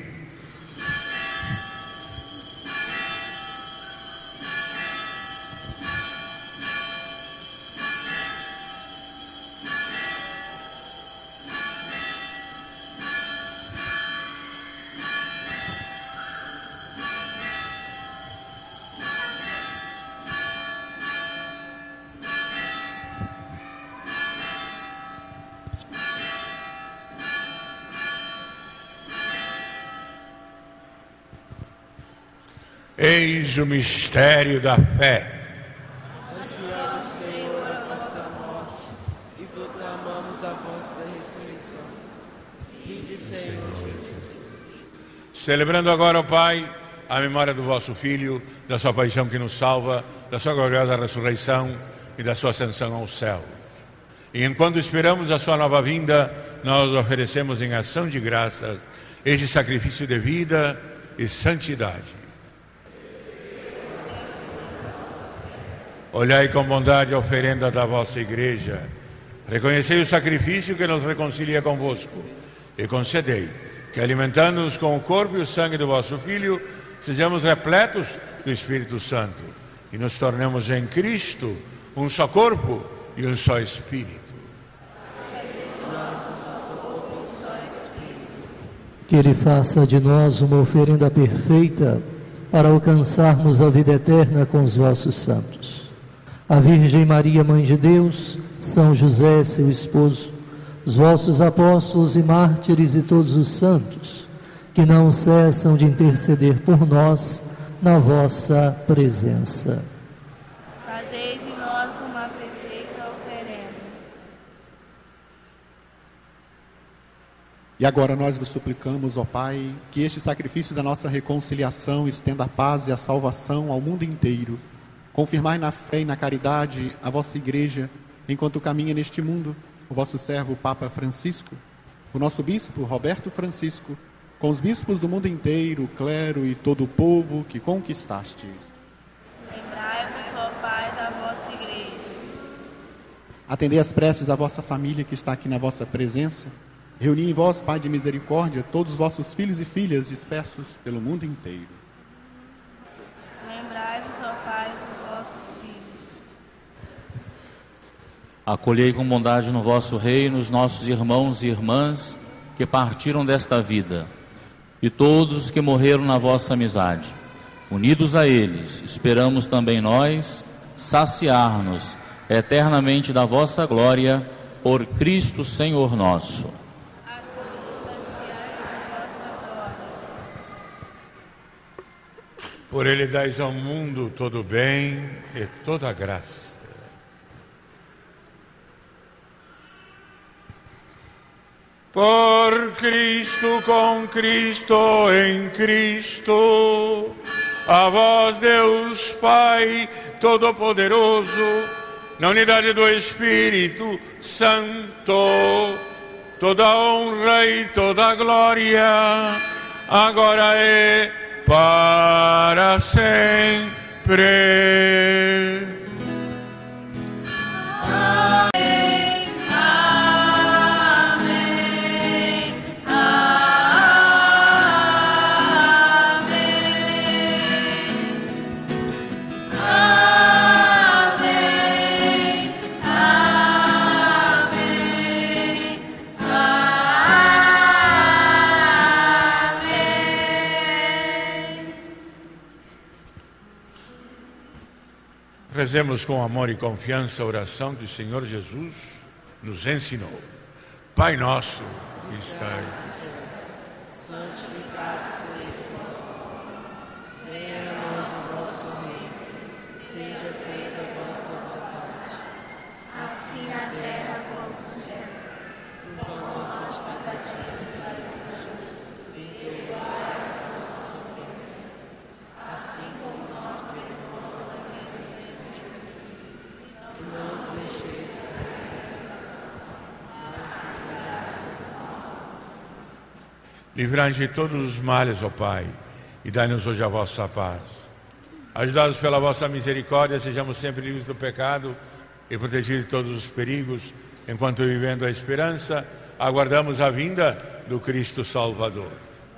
Eis o mistério da fé. Anunciamos, Senhor, a vossa morte e proclamamos a vossa ressurreição. Vinde, Senhor Jesus. Celebrando agora, ó Pai, a memória do vosso Filho, da sua paixão que nos salva, da sua gloriosa ressurreição e da sua ascensão ao céu. E enquanto esperamos a sua nova vinda, nós oferecemos em ação de graças este sacrifício de vida e santidade. Olhai com bondade a oferenda da vossa igreja, reconhecei o sacrifício que nos reconcilia convosco e concedei que, alimentando-nos com o corpo e o sangue do vosso Filho, sejamos repletos do Espírito Santo e nos tornemos em Cristo um só corpo e um só Espírito. Que Ele faça de nós uma oferenda perfeita para alcançarmos a vida eterna com os vossos santos. A Virgem Maria, Mãe de Deus, São José, seu esposo, os vossos apóstolos e mártires e todos os santos, que não cessam de interceder por nós na vossa presença. Fazei de nós uma perfeita oferenda. E agora nós vos suplicamos, ó Pai, que este sacrifício da nossa reconciliação estenda a paz e a salvação ao mundo inteiro. Confirmai na fé e na caridade a vossa igreja, enquanto caminha neste mundo o vosso servo Papa Francisco, o nosso bispo Roberto Francisco, com os bispos do mundo inteiro, o clero e todo o povo que conquistastes. Lembrai-vos, ó Pai, da vossa igreja. Atendei as preces da vossa família que está aqui na vossa presença. Reuni em vós, Pai de misericórdia, todos os vossos filhos e filhas dispersos pelo mundo inteiro. Lembrai-vos, ó Pai, dos vossos filhos. Acolhei com bondade no vosso reino os nossos irmãos e irmãs que partiram desta vida e todos os que morreram na vossa amizade. Unidos a eles, esperamos também nós saciar-nos eternamente da vossa glória por Cristo Senhor nosso. Por ele dais ao mundo todo bem e toda graça. Por Cristo, com Cristo, em Cristo, a vós, Deus Pai Todo-Poderoso, na unidade do Espírito Santo, toda honra e toda glória, agora é para sempre. Amém, amém, amém, amém, amém. Rezemos com amor e confiança a oração que o Senhor Jesus nos ensinou. Pai nosso que estais, santificado seja o vosso nome. Venha a nós o vosso reino. Seja feita a vossa vontade, assim na terra como no céu. O pão nosso de cada dia nos dai hoje. Perdoai as nossas ofensas, assim como nós perdoamos a nossa ofensa. E não os deixeis cair, mas livrai-nos do mal. Livrai-nos de todos os males, ó Pai, e dai-nos hoje a vossa paz. Ajudados pela vossa misericórdia, sejamos sempre livres do pecado e protegidos de todos os perigos, enquanto vivendo a esperança, aguardamos a vinda do Cristo Salvador.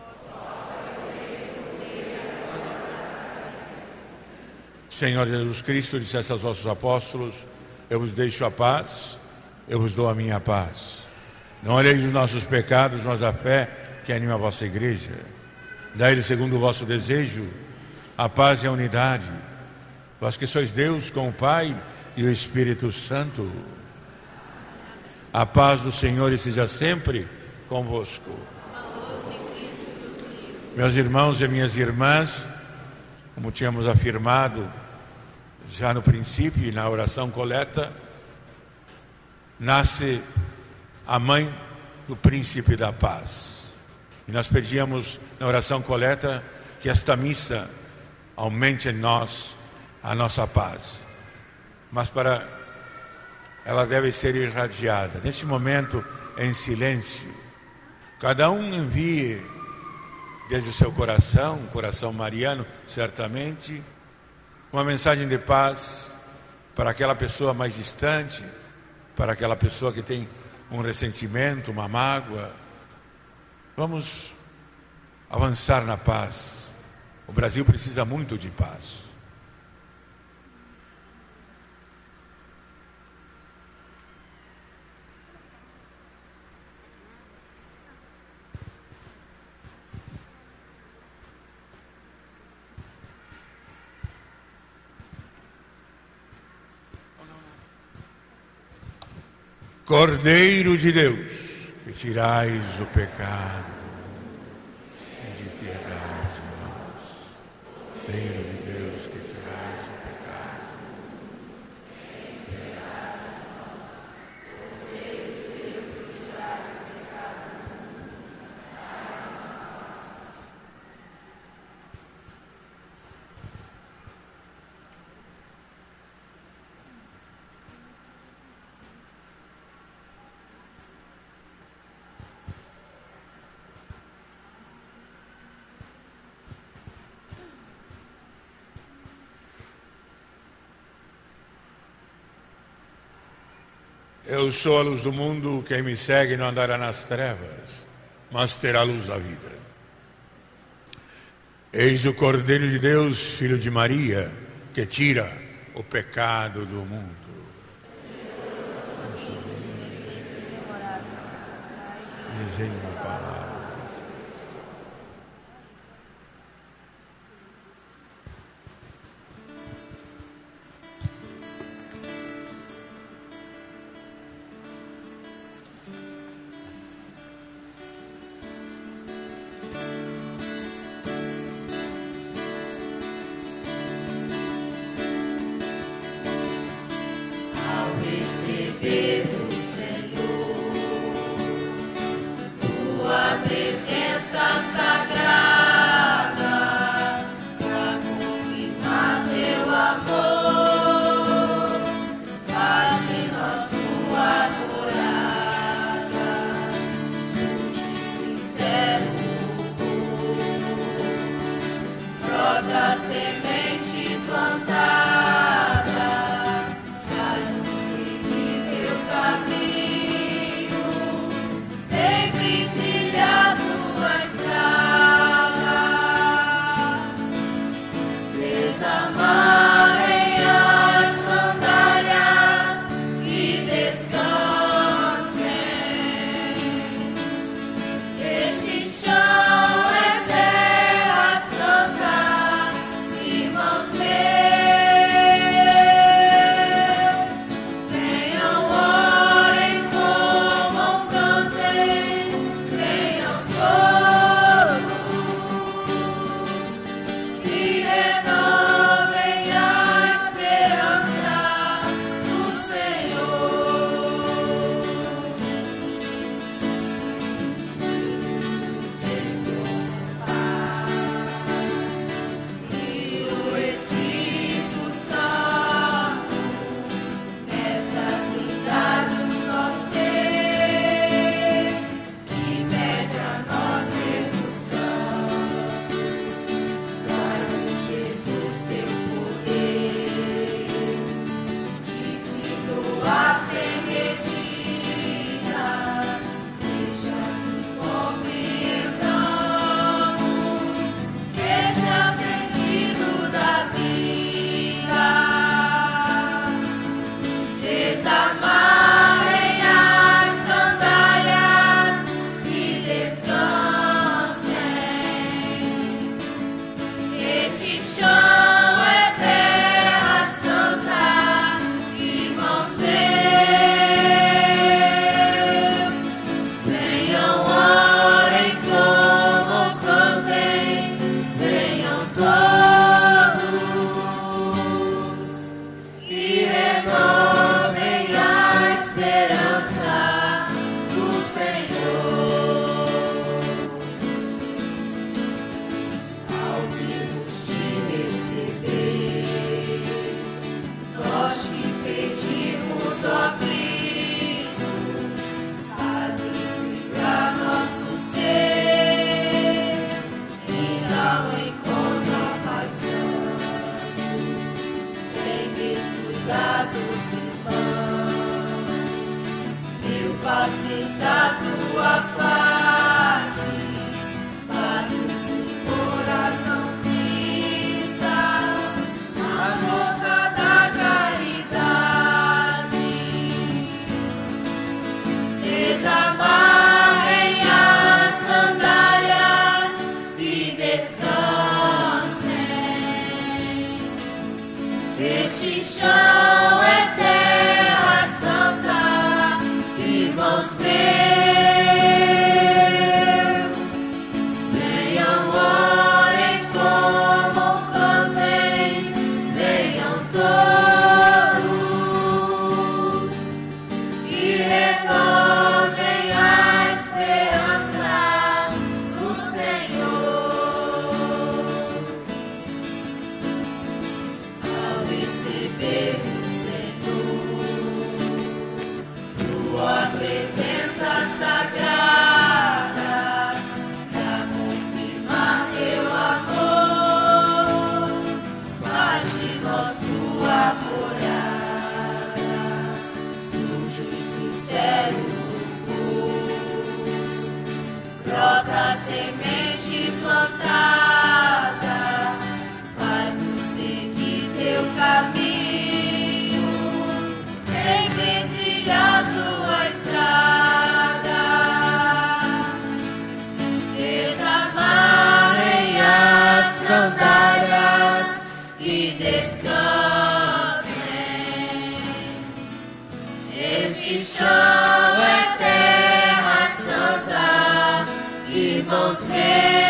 Senhor Jesus Cristo, disseste aos vossos apóstolos: eu vos deixo a paz, eu vos dou a minha paz. Não olheis os nossos pecados, mas a fé que anima a vossa igreja. Dai-lhe, segundo o vosso desejo, a paz e a unidade, vós que sois Deus com o Pai e o Espírito Santo. A paz do Senhor esteja sempre convosco. Meus irmãos e minhas irmãs, como tínhamos afirmado já no princípio e na oração coleta, nasce a mãe do príncipe da paz. E nós pedíamos na oração coleta que esta missa aumente em nós a nossa paz. Mas para ela deve ser irradiada. Neste momento, em silêncio, cada um envie desde o seu coração, um coração mariano, certamente, uma mensagem de paz para aquela pessoa mais distante, para aquela pessoa que tem um ressentimento, uma mágoa. Vamos avançar na paz. O Brasil precisa muito de paz. Cordeiro de Deus, que tirais o pecado, de piedade de nós. Cordeiro de Deus, que tirais o pecado. Eu sou a luz do mundo, quem me segue não andará nas trevas, mas terá a luz da vida. Eis o Cordeiro de Deus, filho de Maria, que tira o pecado do mundo. Dizei uma palavra. Receber do Senhor tua presença sagrada, pra confirmar teu amor, faz de nós tua morada, surge sincero louvor, brota semente plantada. Caminho. só Cristo, fazes vibrar nosso ser, e não encontro a paixão, sem descuidar dos irmãos, mil faces da tua face, fazes o coração sinta a força da caridade. Desamarrem as sandálias e descansem. Este chão é terra santa, irmãos meus. Venham, orem como cantem, venham todos e renovem a esperança no Senhor. Ao receber o Senhor, tua presença sagrada, pra confirmar teu amor, faz de nós tua morada, sujo e sincero louvor, brota semente plantada, faz-nos seguir teu caminho, sempre trilhar tua estrada. Desamarrem as sandálias e descansem. Este chão é terra santa, irmãos meus.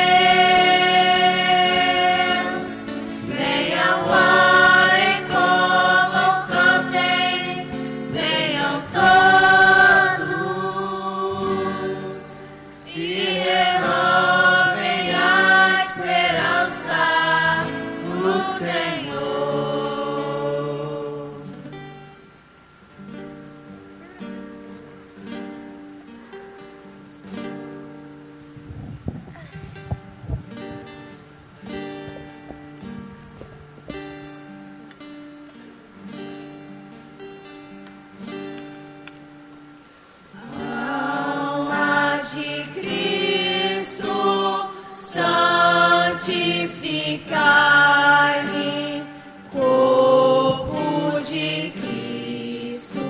Venham, orem como cantem, venham todos e renovem a esperança no Senhor. Alma de Cristo, santificai-me. Corpo de Cristo,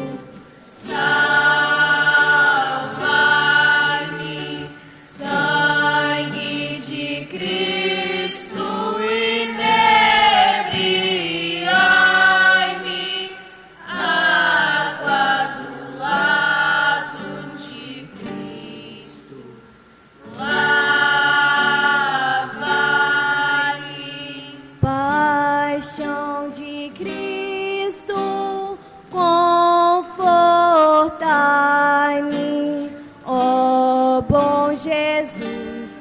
salvai-me. Sangue de Cristo, inebriai-me. Água do lado de Cristo, lava-me. Paixão de Cristo, confortai-me, ó bom Jesus,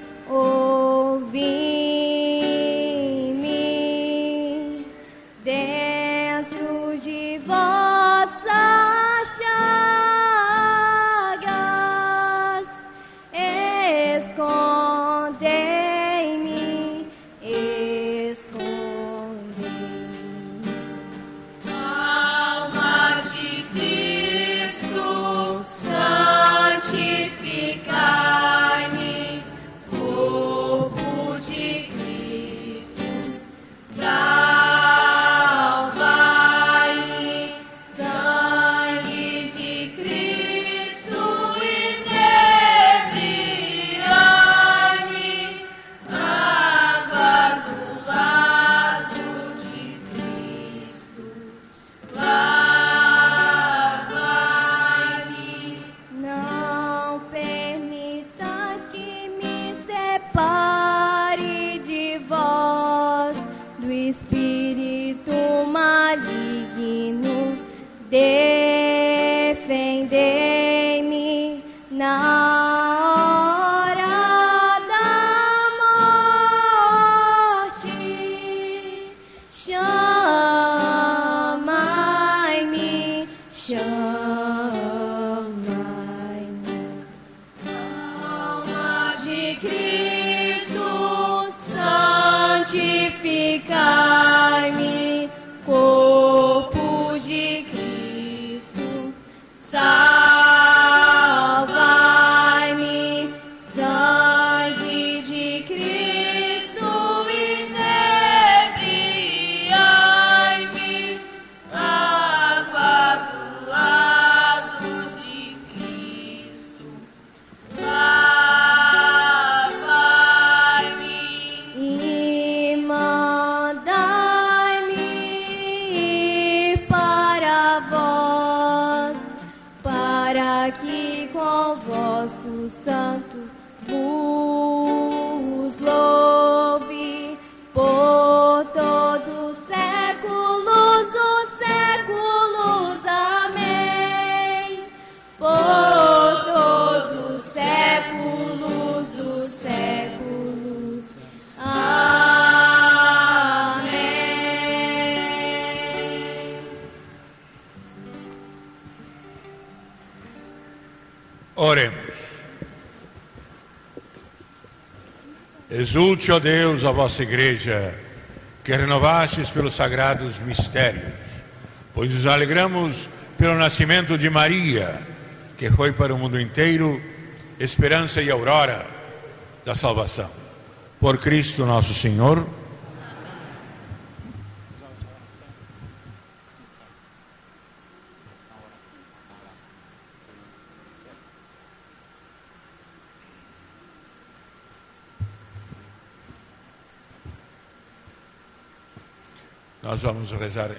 ouvi-me. Dentro de vossas chagas, escondei-me, escondei-me. Alma de Cristo, santificai-me. Corpo de Cristo, salvai-me. Sangue de Cristo, inebriai-me. Água do lado de Cristo, lava-me. Não permitas que me separe de vós, do espírito maligno. Defendei-me na hora da morte. Chamai-me, chamai-me. Alma de Cristo, santificai-me. Corpo de Cristo, salvai-me. Sangue de Cristo, inebriai-me. Água do lado de Cristo, lavai-me. E mandai-me ir para vós, para que com vossos santos vos louve por todos os séculos dos séculos. Amém. Por todos os séculos dos séculos. Amém. Oremos. Exulte, ó Deus, a vossa igreja, que renovastes pelos sagrados mistérios, pois nos alegramos pelo nascimento de Maria, que foi para o mundo inteiro esperança e aurora da salvação. Por Cristo nosso Senhor. Nós vamos rezar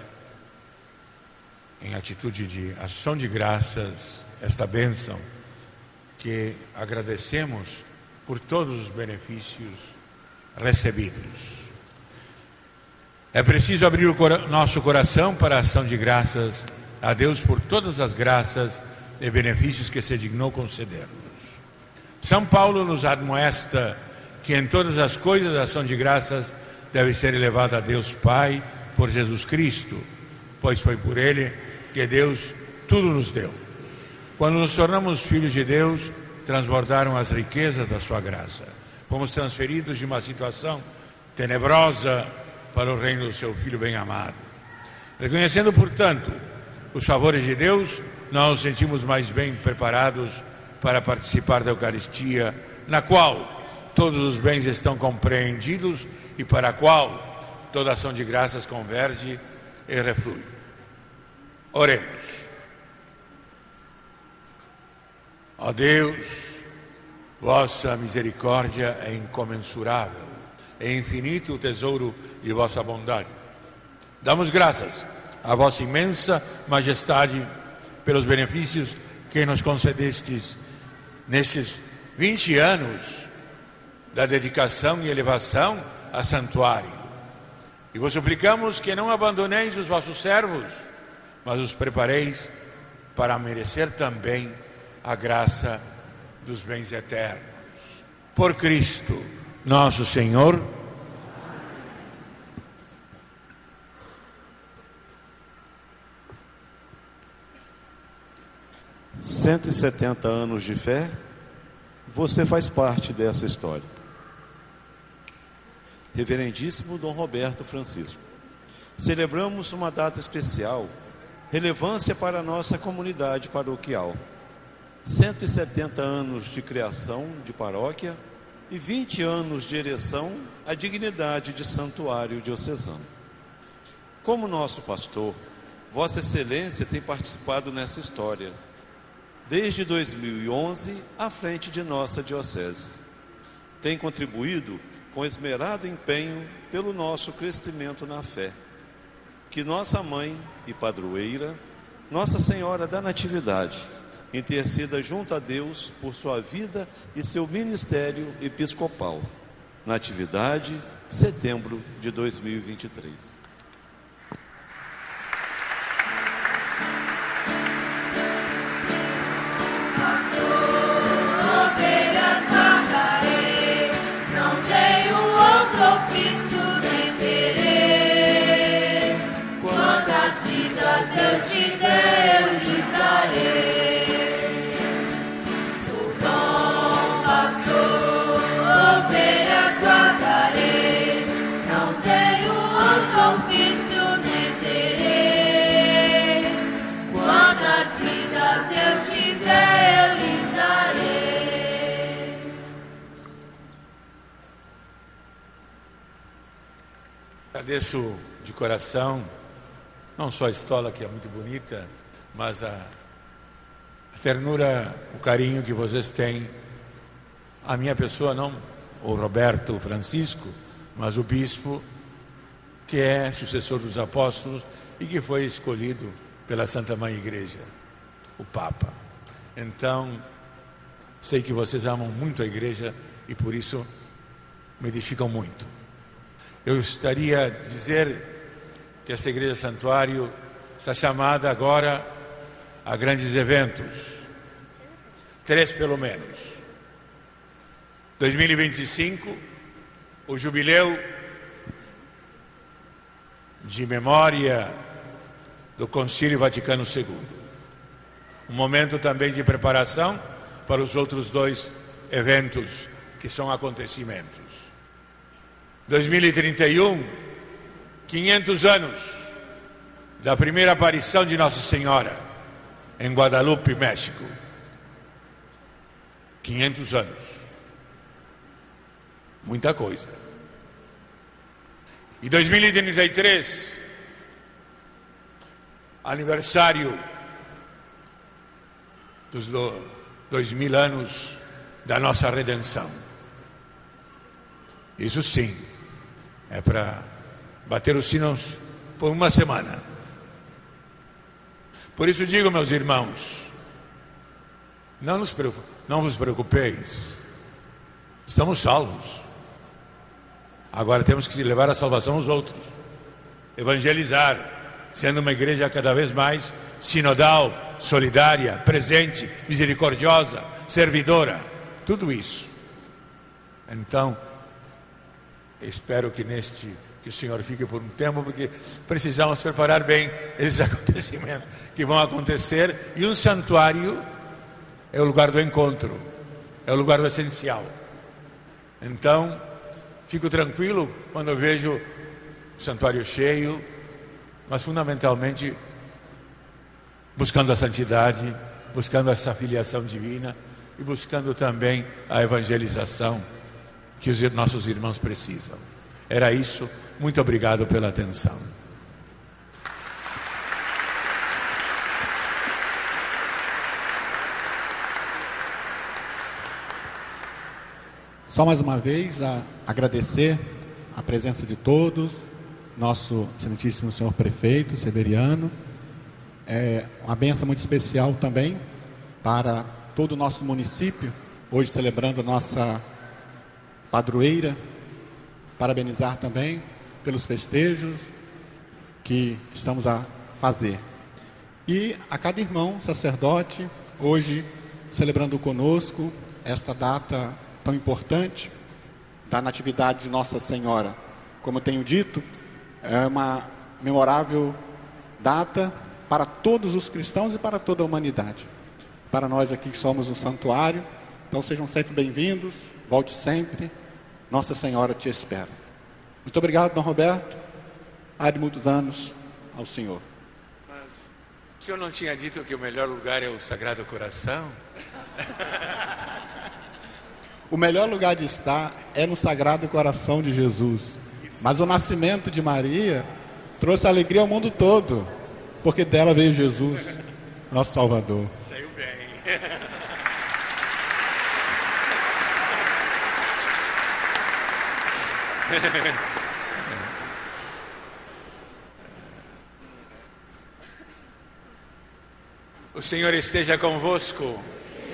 em atitude de ação de graças esta bênção que agradecemos por todos os benefícios recebidos. É preciso abrir o cora- nosso coração para a ação de graças a Deus por todas as graças e benefícios que se dignou conceder-nos. São Paulo nos admoesta que em todas as coisas a ação de graças deve ser elevada a Deus Pai por Jesus Cristo, pois foi por Ele que Deus tudo nos deu. Quando nos tornamos filhos de Deus, transbordaram as riquezas da sua graça. Fomos transferidos de uma situação tenebrosa para o reino do seu Filho bem-amado. Reconhecendo, portanto, os favores de Deus, nós nos sentimos mais bem preparados para participar da Eucaristia, na qual todos os bens estão compreendidos e para a qual toda ação de graças converge e reflui. Oremos. Ó Deus, vossa misericórdia é incomensurável, é infinito o tesouro de vossa bondade. Damos graças à vossa imensa majestade pelos benefícios que nos concedestes nestes vinte anos da dedicação e elevação a santuário. E vos suplicamos que não abandoneis os vossos servos, mas os prepareis para merecer também a graça dos bens eternos. Por Cristo, nosso Senhor. cento e setenta anos de fé, você faz parte dessa história. Reverendíssimo Dom Roberto Francisco, celebramos uma data especial, relevância para a nossa comunidade paroquial. cento e setenta anos de criação de paróquia e vinte anos de ereção à dignidade de santuário diocesano. Como nosso pastor, Vossa Excelência tem participado nessa história, desde dois mil e onze, à frente de nossa diocese. Tem contribuído com esmerado empenho pelo nosso crescimento na fé. Que nossa mãe e padroeira, Nossa Senhora da Natividade, interceda junto a Deus por sua vida e seu ministério episcopal. Natividade, setembro de dois mil e vinte e três. Ovelhas guardarei, não tenho outro ofício nem terei. Quantas vidas eu te der, eu lhe agradeço de coração, não só a estola que é muito bonita, mas a, a ternura, o carinho que vocês têm. A minha pessoa, não o Roberto Francisco, mas o bispo, que é sucessor dos apóstolos e que foi escolhido pela Santa Mãe Igreja, o Papa. Então, sei que vocês amam muito a igreja e por isso me edificam muito. Eu gostaria de dizer que essa igreja santuário está chamada agora a grandes eventos. Três pelo menos. dois mil e vinte e cinco, o jubileu de memória do Concílio Vaticano segundo. Um momento também de preparação para os outros dois eventos que são acontecimentos. dois mil e trinta e um, quinhentos anos da primeira aparição de Nossa Senhora em Guadalupe, México. quinhentos anos. Muita coisa. E dois mil e trinta e três, aniversário dos do, dois mil anos da nossa redenção. Isso sim, é para bater os sinos por uma semana. Por isso digo, meus irmãos, não, nos, não vos preocupeis, estamos salvos. Agora temos que levar a salvação aos outros, evangelizar, sendo uma igreja cada vez mais sinodal, solidária, presente, misericordiosa, servidora, tudo isso. Então, espero que neste que o Senhor fique por um tempo, porque precisamos preparar bem esses acontecimentos que vão acontecer, e um santuário é o lugar do encontro, é o lugar do essencial. Então, fico tranquilo quando eu vejo o santuário cheio, mas fundamentalmente buscando a santidade, buscando essa filiação divina e buscando também a evangelização que os nossos irmãos precisam. Era isso. Muito obrigado pela atenção. Só mais uma vez a agradecer a presença de todos, nosso excelentíssimo senhor prefeito Severiano, é uma bênção muito especial também para todo o nosso município, hoje celebrando a nossa padroeira, parabenizar também pelos festejos que estamos a fazer. E a cada irmão sacerdote, hoje celebrando conosco esta data tão importante da Natividade de Nossa Senhora. Como eu tenho dito, é uma memorável data para todos os cristãos e para toda a humanidade. Para nós aqui que somos um santuário, então sejam sempre bem-vindos, volte sempre, Nossa Senhora te espera. Muito obrigado, Dom Roberto, há de muitos anos ao Senhor. Mas o senhor não tinha dito que o melhor lugar é o Sagrado Coração? O melhor lugar de estar é no Sagrado Coração de Jesus. Mas o nascimento de Maria trouxe alegria ao mundo todo, porque dela veio Jesus, nosso Salvador. Saiu bem. O Senhor esteja convosco.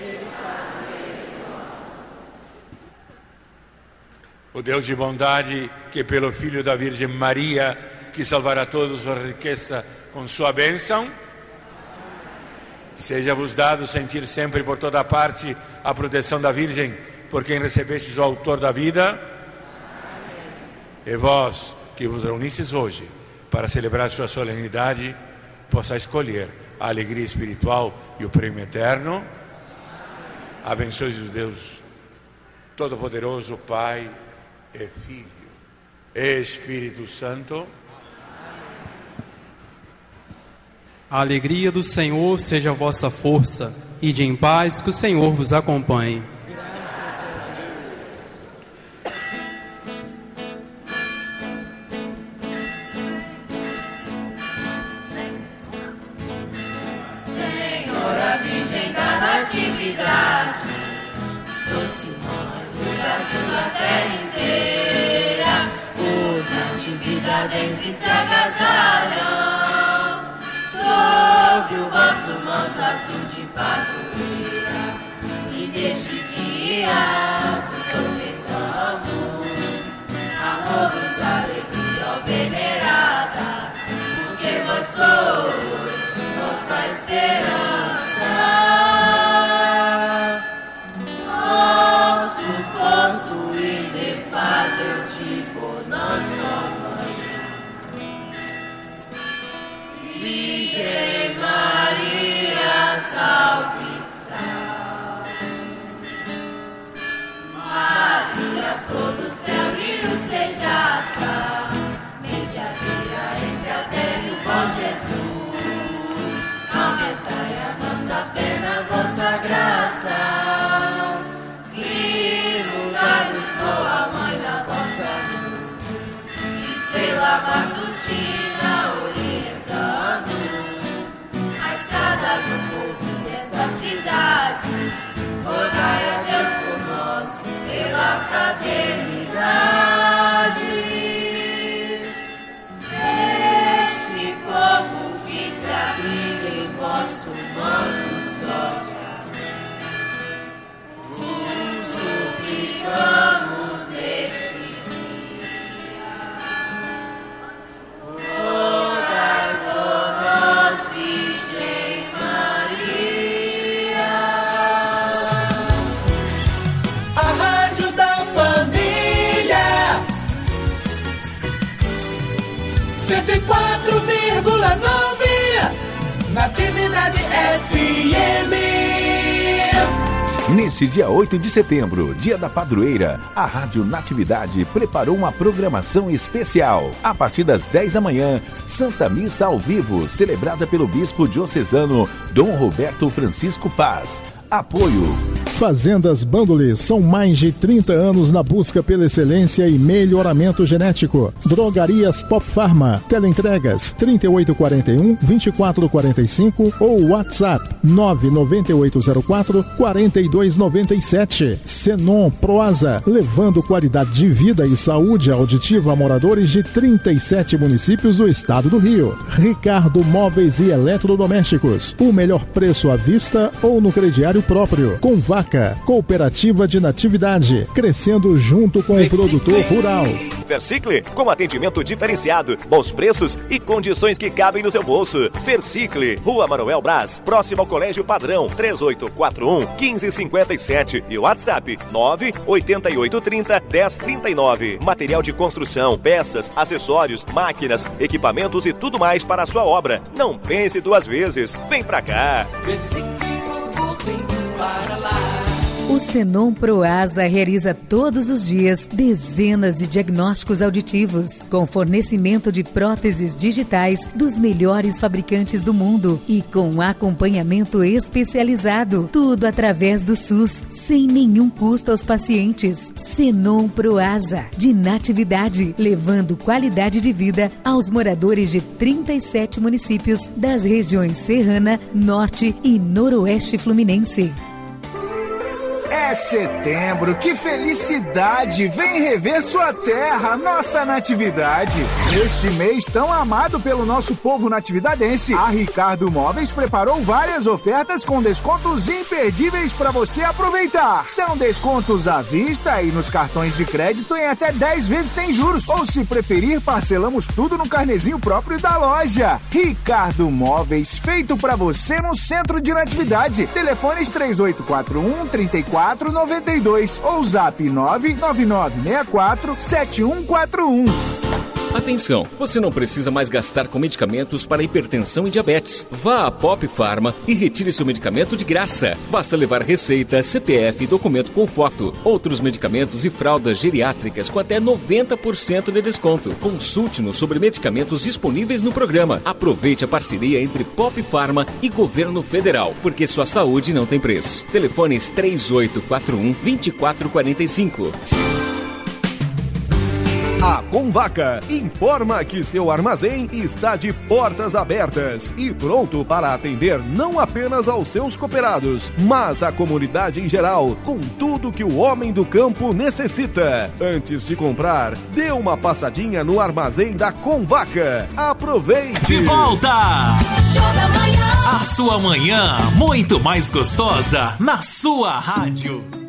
O Deus de bondade, que pelo Filho da Virgem Maria, que salvará todos, os enriqueça com sua bênção, seja-vos dado sentir sempre por toda parte a proteção da Virgem, por quem recebestes o autor da vida. E vós, que vos reunistes hoje para celebrar sua solenidade, possais escolher a alegria espiritual e o prêmio eterno. Abençoe-vos o Deus Todo-Poderoso, Pai e Filho e Espírito Santo. A alegria do Senhor seja a vossa força, e de em paz que o Senhor vos acompanhe. sinais do Brasil e a terra inteira. Os natividadenses se agasalham sob o vosso manto azul de padroeira. E neste dia vos ofertamos amor-vos, alegria, ó venerada, porque vós sois nossa esperança, nosso porto inefável de nossa mãe. Virgem Maria, salve, salve. Maria, flor do céu, lírio sejaça, medianeira entre a terra e o bom Jesus. Aumentai a nossa fé na vossa graça, iluminai-nos, boa mãe, na vossa luz. Estrela matutina orientando a estrada do povo desta cidade. Rogai a Deus por nós, pela fraternidade. Este povo que se abriga em vosso manto só de amor, vos suplicamos neste dia. Rogai por nós, Virgem Maria. A Rádio da Família, cento e quatro vírgula nove, Natividade F M. Neste dia oito de setembro, dia da padroeira, a Rádio Natividade preparou uma programação especial. A partir das dez da manhã, Santa Missa ao vivo, celebrada pelo Bispo Diocesano Dom Roberto Francisco Paz. Apoio Fazendas Bandolis, são mais de trinta anos na busca pela excelência e melhoramento genético. Drogarias Pop Pharma, teleentregas trinta e oito quarenta e um, vinte e quatro quarenta e cinco ou WhatsApp nove nove oito zero quatro, quatro dois nove sete. Senon Proasa, levando qualidade de vida e saúde auditiva a moradores de trinta e sete municípios do estado do Rio. Ricardo Móveis e Eletrodomésticos, o melhor preço à vista ou no crediário próprio. Com Vaca, cooperativa de natividade, crescendo junto com o produtor rural. Fercicle, com atendimento diferenciado, bons preços e condições que cabem no seu bolso. Fercicle, Rua Manuel Brás, próximo ao Colégio Padrão, três oito quatro um, um cinco cinco sete e WhatsApp nove oito oito três zero, um zero três nove. Material de construção, peças, acessórios, máquinas, equipamentos e tudo mais para a sua obra. Não pense duas vezes. Vem pra cá. O Senon Proasa realiza todos os dias dezenas de diagnósticos auditivos, com fornecimento de próteses digitais dos melhores fabricantes do mundo e com acompanhamento especializado. Tudo através do SUS, sem nenhum custo aos pacientes. Senon Proasa, de natividade, levando qualidade de vida aos moradores de trinta e sete municípios das regiões Serrana, Norte e Noroeste Fluminense. É setembro, que felicidade! Vem rever sua terra, nossa natividade. Neste mês tão amado pelo nosso povo natividadense, a Ricardo Móveis preparou várias ofertas com descontos imperdíveis para você aproveitar. São descontos à vista e nos cartões de crédito em até dez vezes sem juros. Ou se preferir, parcelamos tudo no carnezinho próprio da loja. Ricardo Móveis, feito para você no centro de natividade. Telefones três oito quatro um, três quatro nove dois ou zap nove nove nove seis quatro sete um quatro um. Atenção, você não precisa mais gastar com medicamentos para hipertensão e diabetes. Vá à Pop Pharma e retire seu medicamento de graça. Basta levar receita, C P F e documento com foto. Outros medicamentos e fraldas geriátricas com até noventa por cento de desconto. Consulte-nos sobre medicamentos disponíveis no programa. Aproveite a parceria entre Pop Pharma e Governo Federal, porque sua saúde não tem preço. Telefones três oito quatro um, dois quatro quatro cinco. A Convaca informa que seu armazém está de portas abertas e pronto para atender não apenas aos seus cooperados, mas a comunidade em geral, com tudo que o homem do campo necessita. Antes de comprar, dê uma passadinha no armazém da Convaca. Aproveite! De volta! Show da manhã! A sua manhã muito mais gostosa na sua rádio.